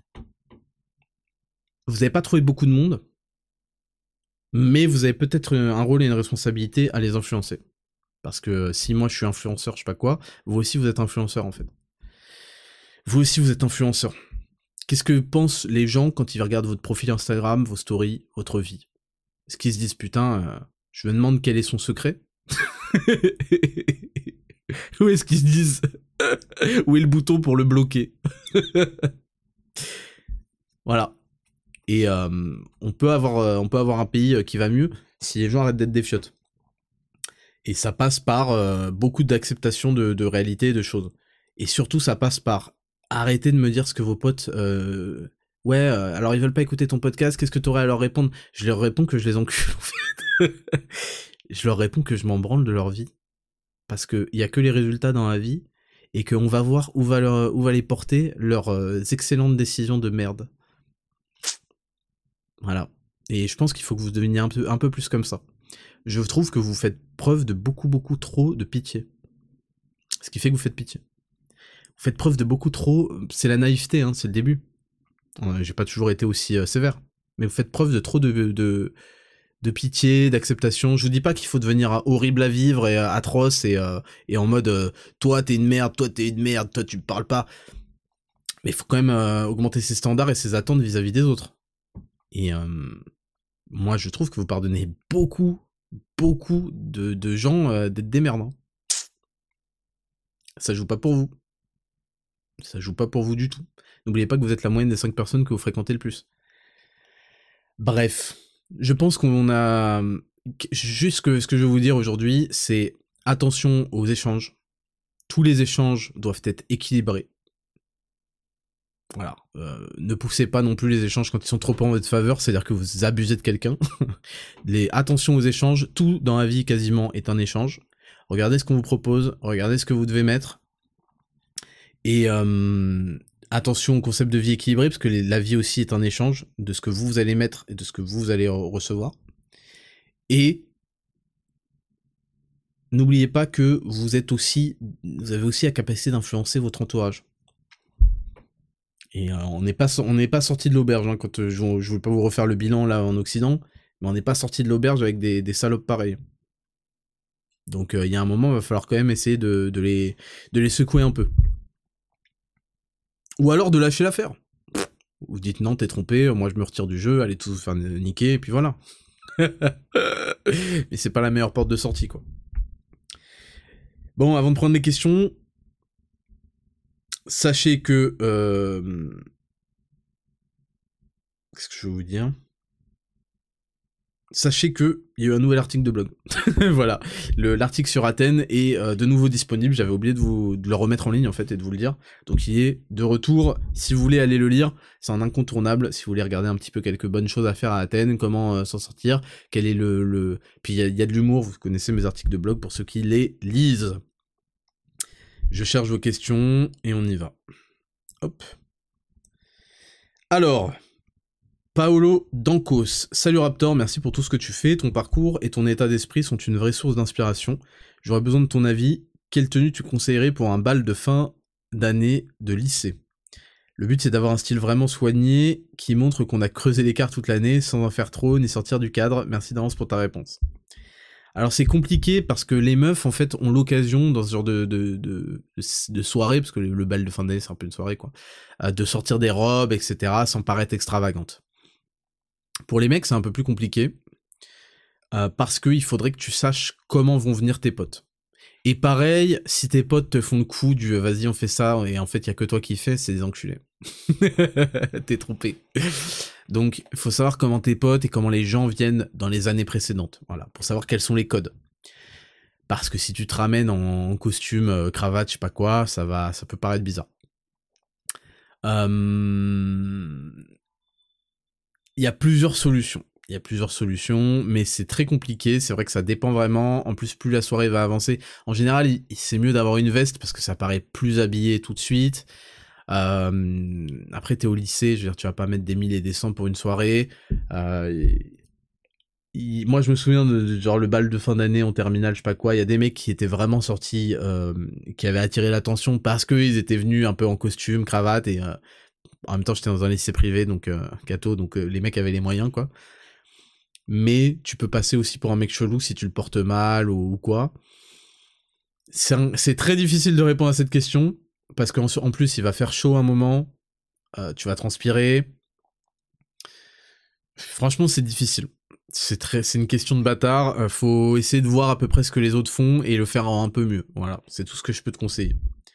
vous avez pas trouvé beaucoup de monde, mais vous avez peut-être un rôle et une responsabilité à les influencer. Parce que si moi je suis influenceur, je sais pas quoi, vous aussi vous êtes influenceur en fait. Vous aussi vous êtes influenceur. Qu'est-ce que pensent les gens quand ils regardent votre profil Instagram, vos stories, votre vie? Est-ce qu'ils se disent, putain, euh, je me demande quel est son secret? Ou est-ce qu'ils se disent, où est le bouton pour le bloquer? Voilà. Et euh, on peut avoir, euh, on peut avoir un pays qui va mieux si les gens arrêtent d'être des fiottes. Et ça passe par euh, beaucoup d'acceptation de, de réalité et de choses. Et surtout, ça passe par arrêter de me dire ce que vos potes... Euh, ouais, euh, alors ils veulent pas écouter ton podcast, qu'est-ce que t'aurais à leur répondre? Je leur réponds que je les encule, en fait. Je leur réponds que je m'en branle de leur vie. Parce qu'il y a que les résultats dans la vie, et qu'on va voir où va, leur, où va les porter leurs euh, excellentes décisions de merde. Voilà. Et je pense qu'il faut que vous deveniez un peu, un peu plus comme ça. Je trouve que vous faites preuve de beaucoup, beaucoup trop de pitié. Ce qui fait que vous faites pitié. Vous faites preuve de beaucoup trop... C'est la naïveté, hein, c'est le début. Euh, j'ai pas toujours été aussi euh, sévère. Mais vous faites preuve de trop de, de, de pitié, d'acceptation. Je vous dis pas qu'il faut devenir horrible à vivre et euh, atroce et, euh, et en mode euh, toi t'es une merde, toi t'es une merde, toi tu me parles pas. Mais il faut quand même euh, augmenter ses standards et ses attentes vis-à-vis des autres. Et euh, moi je trouve que vous pardonnez beaucoup, beaucoup de, de gens euh, d'être des merdes. Hein. Ça joue pas pour vous. Ça joue pas pour vous du tout. N'oubliez pas que vous êtes la moyenne des cinq personnes que vous fréquentez le plus. Bref, je pense qu'on a... Juste que, ce que je vais vous dire aujourd'hui, c'est attention aux échanges. Tous les échanges doivent être équilibrés. Voilà. Euh, ne poussez pas non plus les échanges quand ils sont trop en votre faveur, c'est-à-dire que vous abusez de quelqu'un. Les... Attention aux échanges. Tout dans la vie quasiment est un échange. Regardez ce qu'on vous propose, regardez ce que vous devez mettre. Et euh, attention au concept de vie équilibrée, parce que les, la vie aussi est un échange de ce que vous, vous allez mettre et de ce que vous, vous allez re- recevoir. Et n'oubliez pas que vous êtes aussi, vous avez aussi la capacité d'influencer votre entourage. Et euh, on n'est pas, on n'est pas sorti de l'auberge, hein, quand euh, je ne veux pas vous refaire le bilan là en Occident, mais on n'est pas sorti de l'auberge avec des, des salopes pareilles. Donc il euh, y a un moment, il va falloir quand même essayer de, de, les, de les secouer un peu. Ou alors de lâcher l'affaire. Vous dites non, t'es trompé, moi je me retire du jeu, allez tous vous faire niquer, et puis voilà. Mais c'est pas la meilleure porte de sortie, quoi. Bon, avant de prendre les questions, sachez que... Euh... Qu'est-ce que je veux vous dire ? Sachez que il y a eu un nouvel article de blog. Voilà, le, l'article sur Athènes est euh, de nouveau disponible. J'avais oublié de vous de le remettre en ligne en fait et de vous le dire. Donc il est de retour. Si vous voulez aller le lire, c'est un incontournable. Si vous voulez regarder un petit peu quelques bonnes choses à faire à Athènes, comment euh, s'en sortir, quel est le le. Puis il y a, y a de l'humour. Vous connaissez mes articles de blog pour ceux qui les lisent. Je cherche vos questions et on y va. Hop. Alors. Paolo Dancos, salut Raptor, merci pour tout ce que tu fais, ton parcours et ton état d'esprit sont une vraie source d'inspiration. J'aurais besoin de ton avis, quelle tenue tu conseillerais pour un bal de fin d'année de lycée ? Le but c'est d'avoir un style vraiment soigné, qui montre qu'on a creusé l'écart toute l'année, sans en faire trop, ni sortir du cadre, merci d'avance pour ta réponse. Alors c'est compliqué parce que les meufs en fait ont l'occasion dans ce genre de, de, de, de soirée, parce que le, le bal de fin d'année c'est un peu une soirée quoi, de sortir des robes, et cetera sans paraître extravagante. Pour les mecs, c'est un peu plus compliqué, euh, parce qu'il faudrait que tu saches comment vont venir tes potes. Et pareil, si tes potes te font le coup du « vas-y, on fait ça », et en fait, il y a que toi qui fais, c'est des enculés. T'es trompé. Donc, il faut savoir comment tes potes et comment les gens viennent dans les années précédentes, voilà, pour savoir quels sont les codes. Parce que si tu te ramènes en costume, euh, cravate, je sais pas quoi, ça va, ça peut paraître bizarre. Euh... Il y a plusieurs solutions. Il y a plusieurs solutions, mais c'est très compliqué. C'est vrai que ça dépend vraiment. En plus, plus la soirée va avancer. En général, il, c'est mieux d'avoir une veste parce que ça paraît plus habillé tout de suite. Euh, après, t'es au lycée, je veux dire, tu vas pas mettre des mille et des cents pour une soirée. Euh, il, moi, je me souviens de genre le bal de fin d'année en terminale, je sais pas quoi. Il y a des mecs qui étaient vraiment sortis, euh, qui avaient attiré l'attention parce qu'ils étaient venus un peu en costume, cravate et... Euh, en même temps, j'étais dans un lycée privé, donc euh, catho, donc euh, les mecs avaient les moyens, quoi. Mais tu peux passer aussi pour un mec chelou si tu le portes mal ou, ou quoi. C'est, un, c'est très difficile de répondre à cette question, parce qu'en en plus, il va faire chaud un moment. euh, tu vas transpirer. Franchement, c'est difficile. C'est très, c'est une question de bâtard. Euh, faut essayer de voir à peu près ce que les autres font et le faire un peu mieux. Voilà, c'est tout ce que je peux te conseiller.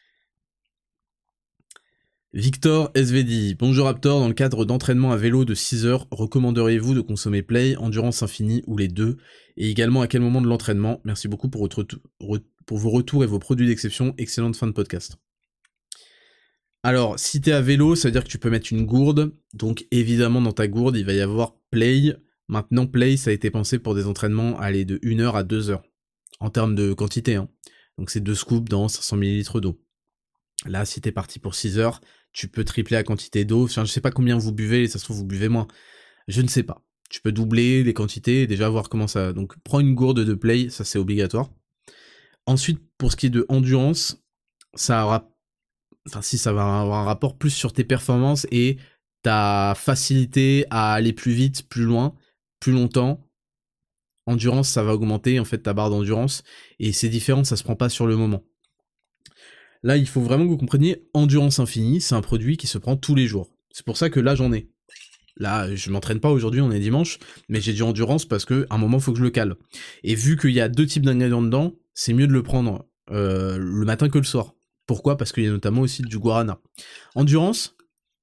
Victor S V D, bonjour Raptor, dans le cadre d'entraînement à vélo de six heures, recommanderiez-vous de consommer Play, Endurance Infinie ou les deux? Et également à quel moment de l'entraînement? Merci beaucoup pour, votre re- pour vos retours et vos produits d'exception, excellente fin de podcast. Alors, si t'es à vélo, ça veut dire que tu peux mettre une gourde, donc évidemment dans ta gourde il va y avoir Play. Maintenant Play ça a été pensé pour des entraînements aller de une heure à deux heures, en termes de quantité, hein. Donc c'est deux scoops dans cinq cents millilitres d'eau. Là si t'es parti pour six heures, tu peux tripler la quantité d'eau, enfin, je sais pas combien vous buvez, ça se trouve vous buvez moins, je ne sais pas. Tu peux doubler les quantités, déjà voir comment ça... Donc prends une gourde de Play, ça c'est obligatoire. Ensuite, pour ce qui est de endurance, ça aura... Enfin si, ça va avoir un rapport plus sur tes performances et ta facilité à aller plus vite, plus loin, plus longtemps. Endurance, ça va augmenter en fait ta barre d'endurance, et c'est différent, ça se prend pas sur le moment. Là, il faut vraiment que vous compreniez, Endurance Infinie, c'est un produit qui se prend tous les jours. C'est pour ça que là, j'en ai. Là, je m'entraîne pas aujourd'hui, on est dimanche, mais j'ai du Endurance parce que à un moment, il faut que je le cale. Et vu qu'il y a deux types d'ingrédients dedans, c'est mieux de le prendre euh, le matin que le soir. Pourquoi? Parce qu'il y a notamment aussi du guarana. Endurance,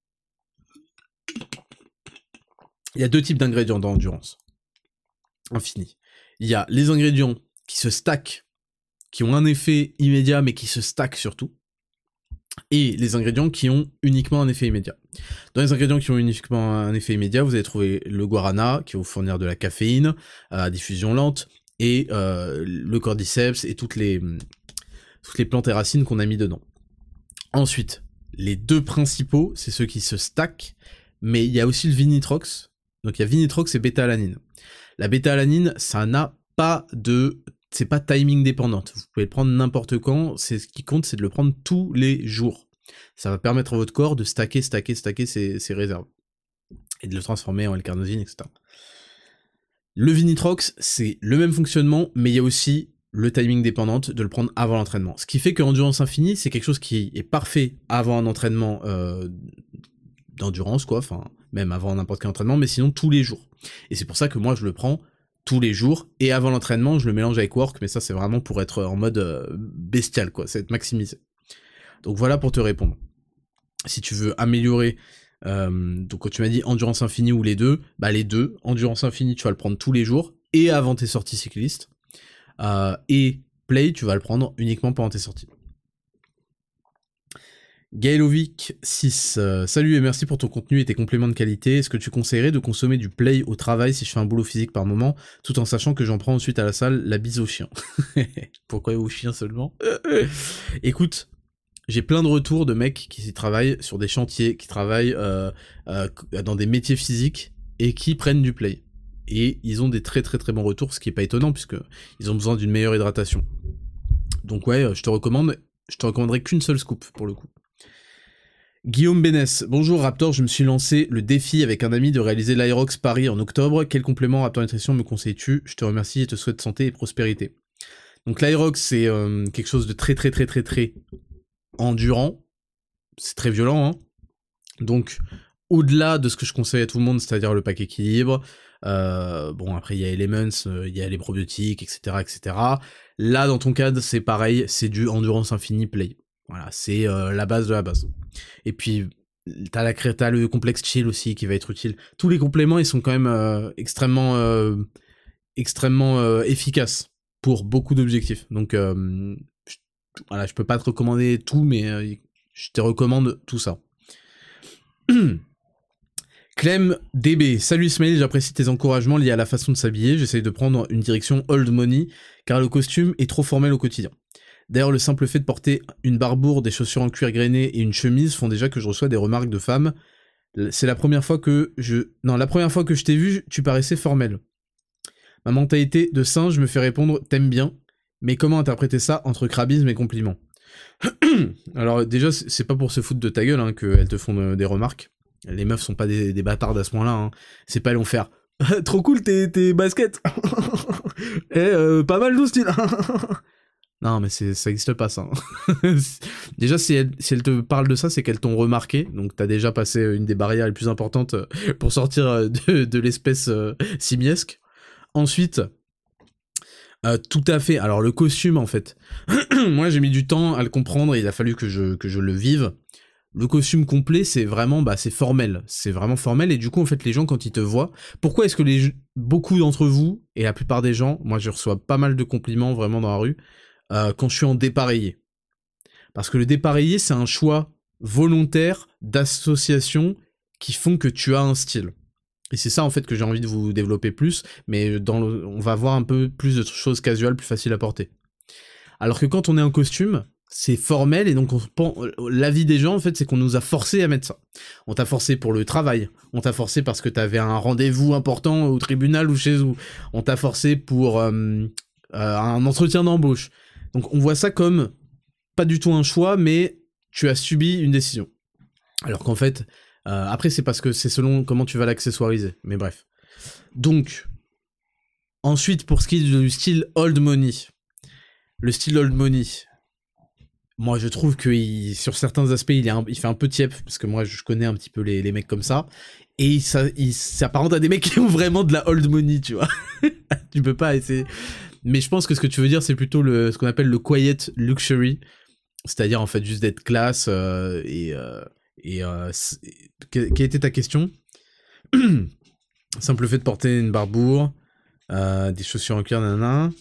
il y a deux types d'ingrédients dans Endurance Infinie. Il y a les ingrédients qui se stackent, qui ont un effet immédiat mais qui se stackent surtout, et les ingrédients qui ont uniquement un effet immédiat. Dans les ingrédients qui ont uniquement un effet immédiat, vous allez trouver le guarana qui va vous fournir de la caféine à diffusion lente, et euh, le cordyceps et toutes les, toutes les plantes et racines qu'on a mis dedans. Ensuite, les deux principaux, c'est ceux qui se stackent, mais il y a aussi le vinitrox. Donc il y a vinitrox et bêta-alanine. La bêta-alanine, ça n'a pas de... c'est pas timing dépendante. Vous pouvez le prendre n'importe quand, c'est ce qui compte, c'est de le prendre tous les jours. Ça va permettre à votre corps de stacker, stacker, stacker ses, ses réserves. Et de le transformer en L-carnosine, et cetera. Le vinitrox, c'est le même fonctionnement, mais il y a aussi le timing dépendante de le prendre avant l'entraînement. Ce qui fait que Endurance Infinie, c'est quelque chose qui est parfait avant un entraînement euh, d'endurance, quoi, enfin, même avant n'importe quel entraînement, mais sinon tous les jours. Et c'est pour ça que moi, je le prends tous les jours, et avant l'entraînement, je le mélange avec work, mais ça, c'est vraiment pour être en mode euh, bestial, quoi, c'est être maximisé. Donc voilà pour te répondre. Si tu veux améliorer, euh, donc quand tu m'as dit Endurance Infinie ou les deux, bah les deux, Endurance Infinie, tu vas le prendre tous les jours, et avant tes sorties cyclistes, euh, et Play, tu vas le prendre uniquement pendant tes sorties. Gaelovic six, euh, salut et merci pour ton contenu et tes compléments de qualité. Est-ce que tu conseillerais de consommer du Play au travail si je fais un boulot physique par moment, tout en sachant que j'en prends ensuite à la salle? La bise au chien. Pourquoi au chien seulement? Écoute, j'ai plein de retours de mecs qui y travaillent sur des chantiers, qui travaillent euh, euh, dans des métiers physiques et qui prennent du Play. Et ils ont des très très très bons retours, ce qui est pas étonnant puisque ils ont besoin d'une meilleure hydratation. Donc ouais, je te recommande, je te recommanderais qu'une seule scoop pour le coup. Guillaume Bénès, bonjour Raptor, je me suis lancé le défi avec un ami de réaliser l'Aerox Paris en octobre. Quel complément Raptor Nutrition me conseilles-tu? Je te remercie et te souhaite santé et prospérité. Donc l'Aerox, c'est euh, quelque chose de très très très très très endurant. C'est très violent, hein. Donc au-delà de ce que je conseille à tout le monde, c'est-à-dire le pack équilibre, euh, bon après il y a Elements, euh, il y a les probiotiques, et cetera, et cetera. Là dans ton cadre, c'est pareil, c'est du Endurance Infinie Play. Voilà, c'est euh, la base de la base. Et puis, t'as, la, t'as le complexe chill aussi qui va être utile. Tous les compléments, ils sont quand même euh, extrêmement, euh, extrêmement euh, efficaces pour beaucoup d'objectifs. Donc, euh, je, voilà, je peux pas te recommander tout, mais euh, je te recommande tout ça. Clem D B, salut Ismail, j'apprécie tes encouragements liés à la façon de s'habiller. J'essaye de prendre une direction old money, car le costume est trop formel au quotidien. D'ailleurs, le simple fait de porter une barbour, des chaussures en cuir grainé et une chemise font déjà que je reçois des remarques de femmes. C'est la première fois que je... Non, la première fois que je t'ai vu, tu paraissais formel. Ma mentalité de singe me fait répondre « t'aimes bien », mais comment interpréter ça entre crabisme et compliment? Alors déjà, c'est pas pour se foutre de ta gueule hein, qu'elles te font des remarques. Les meufs sont pas des, des bâtards à ce point-là. Hein. C'est pas elles vont faire « trop cool tes, tes baskets !» Eh, euh, pas mal ton style. Non, mais c'est, ça existe pas, ça. Déjà, si elle, si elle te parle de ça, c'est qu'elles t'ont remarqué. Donc, t'as déjà passé une des barrières les plus importantes pour sortir de, de l'espèce euh, simiesque. Ensuite, euh, tout à fait. Alors, le costume, en fait. Moi, j'ai mis du temps à le comprendre et il a fallu que je, que je le vive. Le costume complet, c'est vraiment, bah, c'est formel. C'est vraiment formel. Et du coup, en fait, les gens, quand ils te voient, pourquoi est-ce que les, beaucoup d'entre vous, et la plupart des gens, moi, je reçois pas mal de compliments vraiment dans la rue, Euh, quand je suis en dépareillé. Parce que le dépareillé, c'est un choix volontaire d'association qui font que tu as un style. Et c'est ça, en fait, que j'ai envie de vous développer plus, mais dans le, on va voir un peu plus de choses casuales, plus faciles à porter. Alors que quand on est en costume, c'est formel, et donc on, l'avis des gens, en fait, c'est qu'on nous a forcé à mettre ça. On t'a forcé pour le travail, on t'a forcé parce que t'avais un rendez-vous important au tribunal ou chez vous, on t'a forcé pour euh, euh, un entretien d'embauche. Donc on voit ça comme pas du tout un choix, mais tu as subi une décision. Alors qu'en fait, euh, après c'est parce que c'est selon comment tu vas l'accessoiriser, mais bref. Donc, ensuite pour ce qui est du style old money, le style old money, moi je trouve que il, sur certains aspects il, est un, il fait un peu tiep, parce que moi je connais un petit peu les, les mecs comme ça, et ça, il s'apparente à des mecs qui ont vraiment de la old money, tu vois. Tu peux pas essayer... Mais je pense que ce que tu veux dire, c'est plutôt le, ce qu'on appelle le quiet luxury, c'est-à-dire en fait juste d'être classe euh, et... Euh, et euh, quelle était ta question? Simple fait de porter une barbour, euh, des chaussures en cuir, nanana.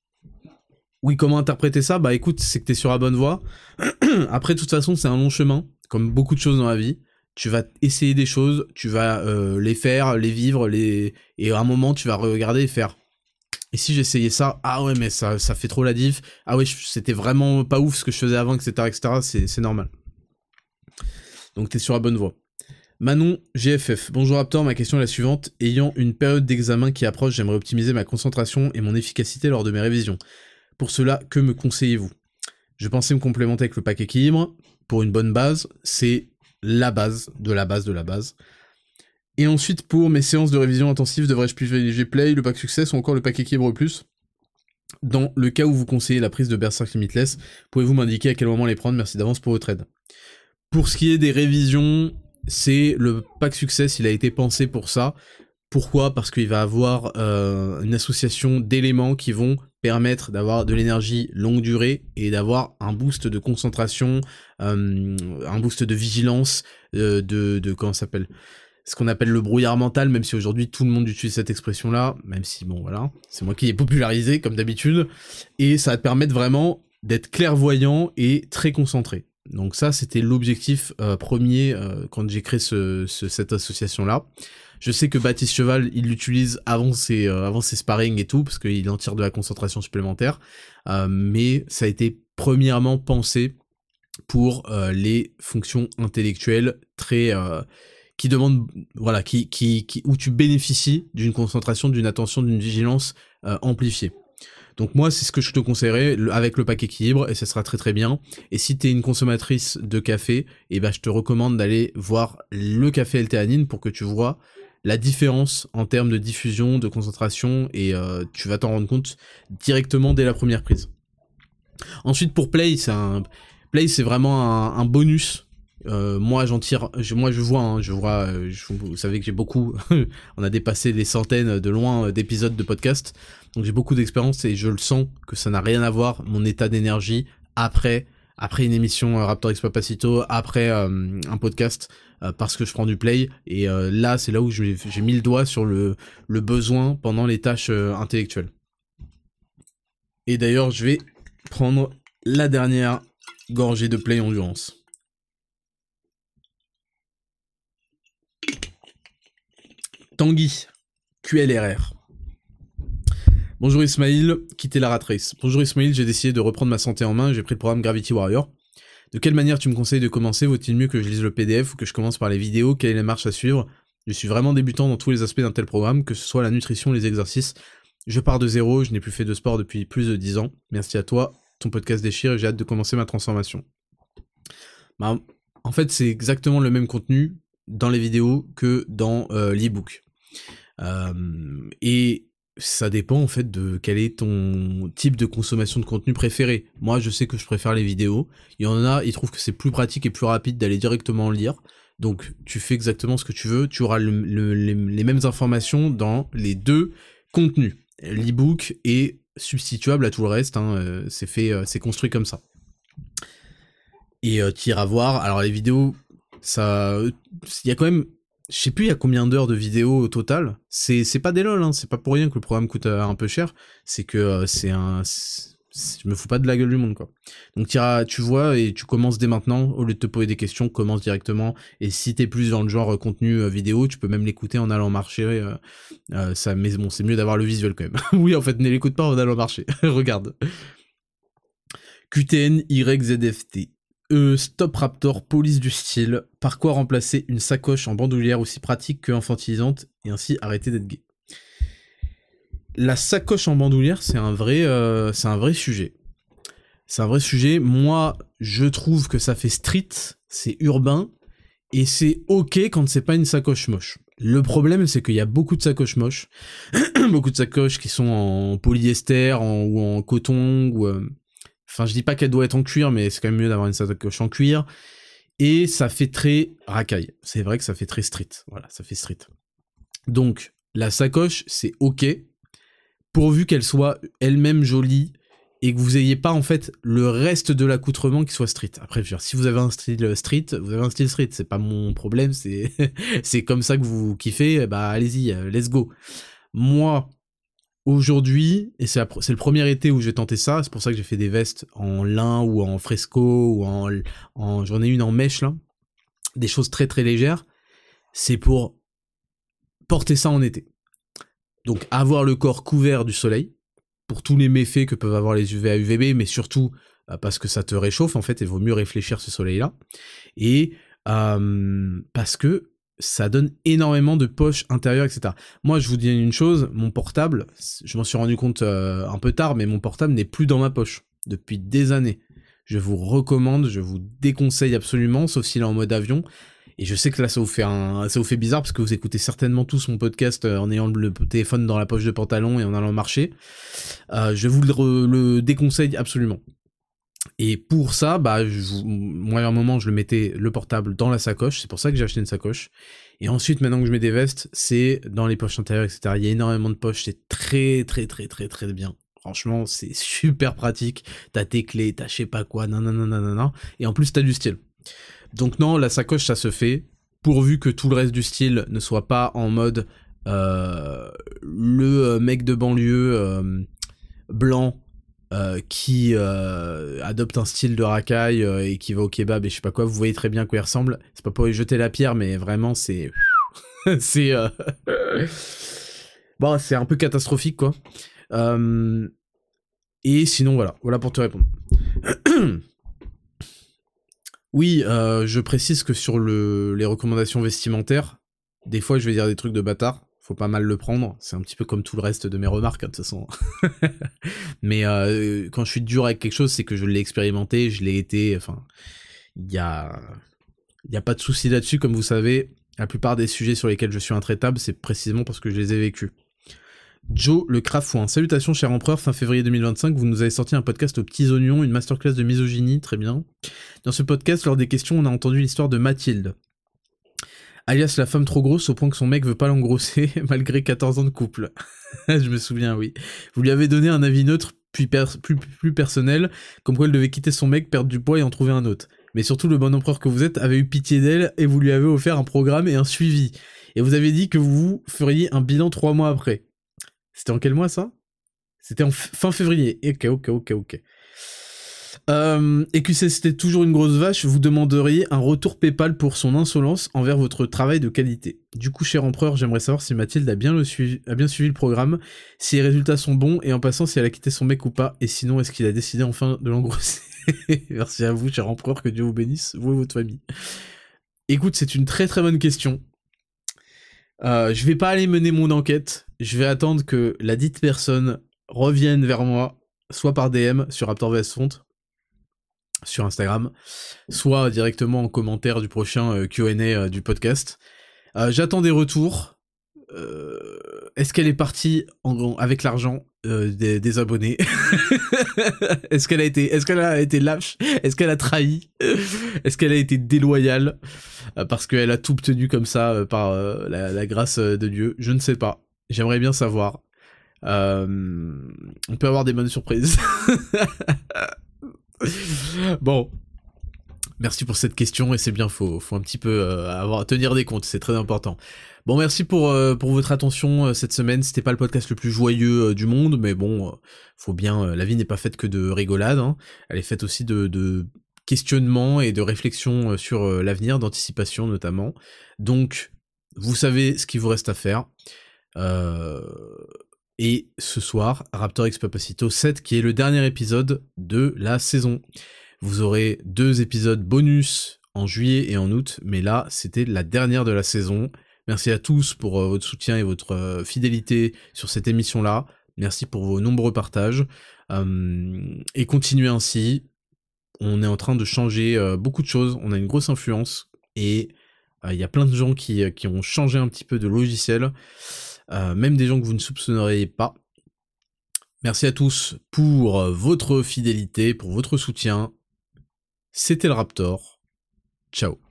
Oui, comment interpréter ça? Bah écoute, c'est que t'es sur la bonne voie. Après, de toute façon, c'est un long chemin, comme beaucoup de choses dans la vie. Tu vas essayer des choses, tu vas euh, les faire, les vivre, les... et à un moment, tu vas regarder et faire... Et si j'essayais ça, ah ouais, mais ça, ça fait trop la diff. Ah ouais, c'était vraiment pas ouf ce que je faisais avant, et cetera, et cetera. C'est, c'est normal. Donc t'es sur la bonne voie. Manon G F F. Bonjour Raptor, ma question est la suivante. Ayant une période d'examen qui approche, j'aimerais optimiser ma concentration et mon efficacité lors de mes révisions. Pour cela, que me conseillez-vous? Je pensais me complémenter avec le pack équilibre. Pour une bonne base, c'est la base de la base de la base. Et ensuite, pour mes séances de révision intensive, devrais-je privilégier Play, le pack Success ou encore le pack Équilibre Plus? Dans le cas où vous conseillez la prise de Berserk Limitless, pouvez-vous m'indiquer à quel moment les prendre? Merci d'avance pour votre aide. Pour ce qui est des révisions, c'est le pack Success, il a été pensé pour ça. Pourquoi? Parce qu'il va avoir euh, une association d'éléments qui vont permettre d'avoir de l'énergie longue durée et d'avoir un boost de concentration, euh, un boost de vigilance, euh, de, de... comment ça s'appelle? Ce qu'on appelle le brouillard mental, même si aujourd'hui tout le monde utilise cette expression-là, même si, bon, voilà, c'est moi qui l'ai popularisé, comme d'habitude, et ça va te permettre vraiment d'être clairvoyant et très concentré. Donc ça, c'était l'objectif euh, premier euh, quand j'ai créé ce, ce, cette association-là. Je sais que Baptiste Cheval, il l'utilise avant ses, euh, avant ses sparring et tout, parce qu'il en tire de la concentration supplémentaire, euh, mais ça a été premièrement pensé pour euh, les fonctions intellectuelles très... Euh, qui demande, voilà, qui, qui, qui, où tu bénéficies d'une concentration, d'une attention, d'une vigilance euh, amplifiée. Donc moi, c'est ce que je te conseillerais le, avec le pack équilibre, et ça sera très très bien. Et si t'es une consommatrice de café, eh ben je te recommande d'aller voir le café L-théanine pour que tu vois la différence en termes de diffusion, de concentration, et euh, tu vas t'en rendre compte directement dès la première prise. Ensuite, pour Play, c'est un Play, c'est vraiment un, un bonus. Euh, moi j'en tire, je, moi je vois, hein, je vois, je, vous savez que j'ai beaucoup, on a dépassé les centaines de loin d'épisodes de podcast, donc j'ai beaucoup d'expérience et je le sens que ça n'a rien à voir mon état d'énergie après, après une émission Raptor X Papacito, après euh, un podcast, euh, parce que je prends du play et euh, là c'est là où j'ai, j'ai mis le doigt sur le, le besoin pendant les tâches euh, intellectuelles. Et d'ailleurs je vais prendre la dernière gorgée de play endurance. Tanguy, Q L R R. Bonjour Ismail, quittez la rat race. Bonjour Ismail, j'ai décidé de reprendre ma santé en main et j'ai pris le programme Gravity Warrior. De quelle manière tu me conseilles de commencer? Vaut-il mieux que je lise le P D F ou que je commence par les vidéos? Quelle est la marche à suivre? Je suis vraiment débutant dans tous les aspects d'un tel programme, que ce soit la nutrition, les exercices. Je pars de zéro, je n'ai plus fait de sport depuis plus de dix ans. Merci à toi, ton podcast déchire et j'ai hâte de commencer ma transformation. Bah, en fait, c'est exactement le même contenu dans les vidéos que dans euh, l'e-book. Euh, et ça dépend en fait de quel est ton type de consommation de contenu préféré. Moi, je sais que je préfère les vidéos. Il y en a, ils trouvent que c'est plus pratique et plus rapide d'aller directement lire. Donc, tu fais exactement ce que tu veux. Tu auras le, le, les, les mêmes informations dans les deux contenus. L'e-book est substituable à tout le reste. Hein. Euh, c'est fait, euh, c'est construit comme ça. Et euh, tu iras voir. Alors, les vidéos, ça, il y a quand même. Je sais plus il y a combien d'heures de vidéos au total. C'est c'est pas des lol, hein. C'est pas pour rien que le programme coûte euh, un peu cher. C'est que euh, c'est un, c'est, je me fous pas de la gueule du monde quoi. Donc t'iras, tu vois et tu commences dès maintenant au lieu de te poser des questions, commence directement. Et si t'es plus dans le genre euh, contenu euh, vidéo, tu peux même l'écouter en allant marcher. Euh, euh, ça, mais bon, c'est mieux d'avoir le visuel quand même. Oui, en fait, ne l'écoute pas en allant marcher. Regarde. Q T N Y Z F T. Euh, Stop Raptor, police du style. Par quoi remplacer une sacoche en bandoulière aussi pratique que infantilisante et ainsi arrêter d'être gay. La sacoche en bandoulière, c'est un vrai, euh, c'est un vrai sujet. C'est un vrai sujet. Moi, je trouve que ça fait street, c'est urbain et c'est ok quand c'est pas une sacoche moche. Le problème, c'est qu'il y a beaucoup de sacoches moches, beaucoup de sacoches qui sont en polyester en, ou en coton ou euh, Enfin, je dis pas qu'elle doit être en cuir, mais c'est quand même mieux d'avoir une sacoche en cuir. Et ça fait très racaille. C'est vrai que ça fait très street. Voilà, ça fait street. Donc, la sacoche, c'est ok, pourvu qu'elle soit elle-même jolie et que vous ayez pas, en fait, le reste de l'accoutrement qui soit street. Après, je veux dire, si vous avez un style street, vous avez un style street. C'est pas mon problème, c'est, c'est comme ça que vous kiffez, bah, allez-y, let's go. Moi, aujourd'hui, et c'est, la, c'est le premier été où j'ai tenté ça, c'est pour ça que j'ai fait des vestes en lin ou en fresco ou en, en j'en ai une en mèche là, des choses très très légères, c'est pour porter ça en été. Donc avoir le corps couvert du soleil, pour tous les méfaits que peuvent avoir les U V A U V B, mais surtout euh, parce que ça te réchauffe en fait, et il vaut mieux réfléchir ce soleil là, et euh, parce que ça donne énormément de poches intérieures, et cetera. Moi, je vous dis une chose, mon portable, je m'en suis rendu compte euh, un peu tard, mais mon portable n'est plus dans ma poche depuis des années. Je vous recommande, je vous déconseille absolument, sauf s'il est en mode avion. Et je sais que là, ça vous fait un, ça vous fait bizarre parce que vous écoutez certainement tous mon podcast en ayant le téléphone dans la poche de pantalon et en allant marcher. Euh, je vous le, le déconseille absolument. Et pour ça, bah, je, moi, à un moment, je le mettais le portable dans la sacoche. C'est pour ça que j'ai acheté une sacoche. Et ensuite, maintenant que je mets des vestes, c'est dans les poches intérieures, et cetera. Il y a énormément de poches. C'est très, très, très, très, très bien. Franchement, c'est super pratique. T'as tes clés, t'as je sais pas quoi, non, non, non, non, non, non. Et en plus, t'as du style. Donc non, la sacoche, ça se fait. Pourvu que tout le reste du style ne soit pas en mode euh, le mec de banlieue euh, blanc. Euh, qui euh, adopte un style de racaille euh, et qui va au kebab et je sais pas quoi, vous voyez très bien à quoi il ressemble. C'est pas pour lui jeter la pierre, mais vraiment c'est c'est euh... bon, c'est un peu catastrophique quoi. Euh... Et sinon voilà, voilà pour te répondre. Oui, euh, je précise que sur le les recommandations vestimentaires, des fois je vais dire des trucs de bâtard. Faut pas mal le prendre, c'est un petit peu comme tout le reste de mes remarques, hein, de toute façon. Mais euh, quand je suis dur avec quelque chose, c'est que je l'ai expérimenté, je l'ai été, enfin, il y a, y a pas de souci là-dessus, comme vous savez, la plupart des sujets sur lesquels je suis intraitable, c'est précisément parce que je les ai vécus. Joe le Crafouin, salutations cher empereur, fin février deux mille vingt-cinq, vous nous avez sorti un podcast aux petits oignons, une masterclass de misogynie, très bien. Dans ce podcast, lors des questions, on a entendu l'histoire de Mathilde, alias la femme trop grosse au point que son mec veut pas l'engrosser malgré quatorze ans de couple. Je me souviens, oui. Vous lui avez donné un avis neutre, puis per- plus, plus personnel, comme quoi elle devait quitter son mec, perdre du poids et en trouver un autre. Mais surtout, le bon empereur que vous êtes avait eu pitié d'elle et vous lui avez offert un programme et un suivi. Et vous avez dit que vous feriez un bilan trois mois après. C'était en quel mois, ça ? C'était en f- fin février. Ok, ok, ok, ok. Euh, et que c'était toujours une grosse vache, vous demanderiez un retour PayPal pour son insolence envers votre travail de qualité. Du coup, cher empereur, j'aimerais savoir si Mathilde a bien, le suivi, a bien suivi le programme, si les résultats sont bons, et en passant, si elle a quitté son mec ou pas, et sinon, est-ce qu'il a décidé enfin de l'engrosser ? Merci à vous, cher empereur, que Dieu vous bénisse, vous et votre famille. Écoute, c'est une très très bonne question. Euh, je vais pas aller mener mon enquête, je vais attendre que la dite personne revienne vers moi, soit par D M sur Raptor V S Font, sur Instagram, soit directement en commentaire du prochain euh, Q and A euh, du podcast. Euh, j'attends des retours. Euh, est-ce qu'elle est partie en, avec l'argent euh, des, des abonnés? Est-ce qu'elle a été, est-ce qu'elle a été lâche? Est-ce qu'elle a trahi? Est-ce qu'elle a été déloyale euh, parce qu'elle a tout obtenu comme ça euh, par euh, la, la grâce de Dieu? Je ne sais pas. J'aimerais bien savoir. Euh, on peut avoir des bonnes surprises. Bon. Merci pour cette question, et c'est bien, faut, faut un petit peu euh, avoir, tenir des comptes, c'est très important. Bon, merci pour, euh, pour votre attention euh, cette semaine. C'était pas le podcast le plus joyeux euh, du monde, mais bon, euh, faut bien, euh, la vie n'est pas faite que de rigolade, hein. Elle est faite aussi de, de questionnement et de réflexion euh, sur euh, l'avenir, d'anticipation notamment. Donc, vous savez ce qu'il vous reste à faire. Euh... Et ce soir, Raptor X Papacito sept, qui est le dernier épisode de la saison. Vous aurez deux épisodes bonus en juillet et en août, mais là, c'était la dernière de la saison. Merci à tous pour euh, votre soutien et votre euh, fidélité sur cette émission-là. Merci pour vos nombreux partages. Euh, et continuez ainsi. On est en train de changer euh, beaucoup de choses. On a une grosse influence. Et il euh, y a plein de gens qui, qui ont changé un petit peu de logiciel. Euh, même des gens que vous ne soupçonneriez pas. Merci à tous pour votre fidélité, pour votre soutien. C'était le Raptor. Ciao.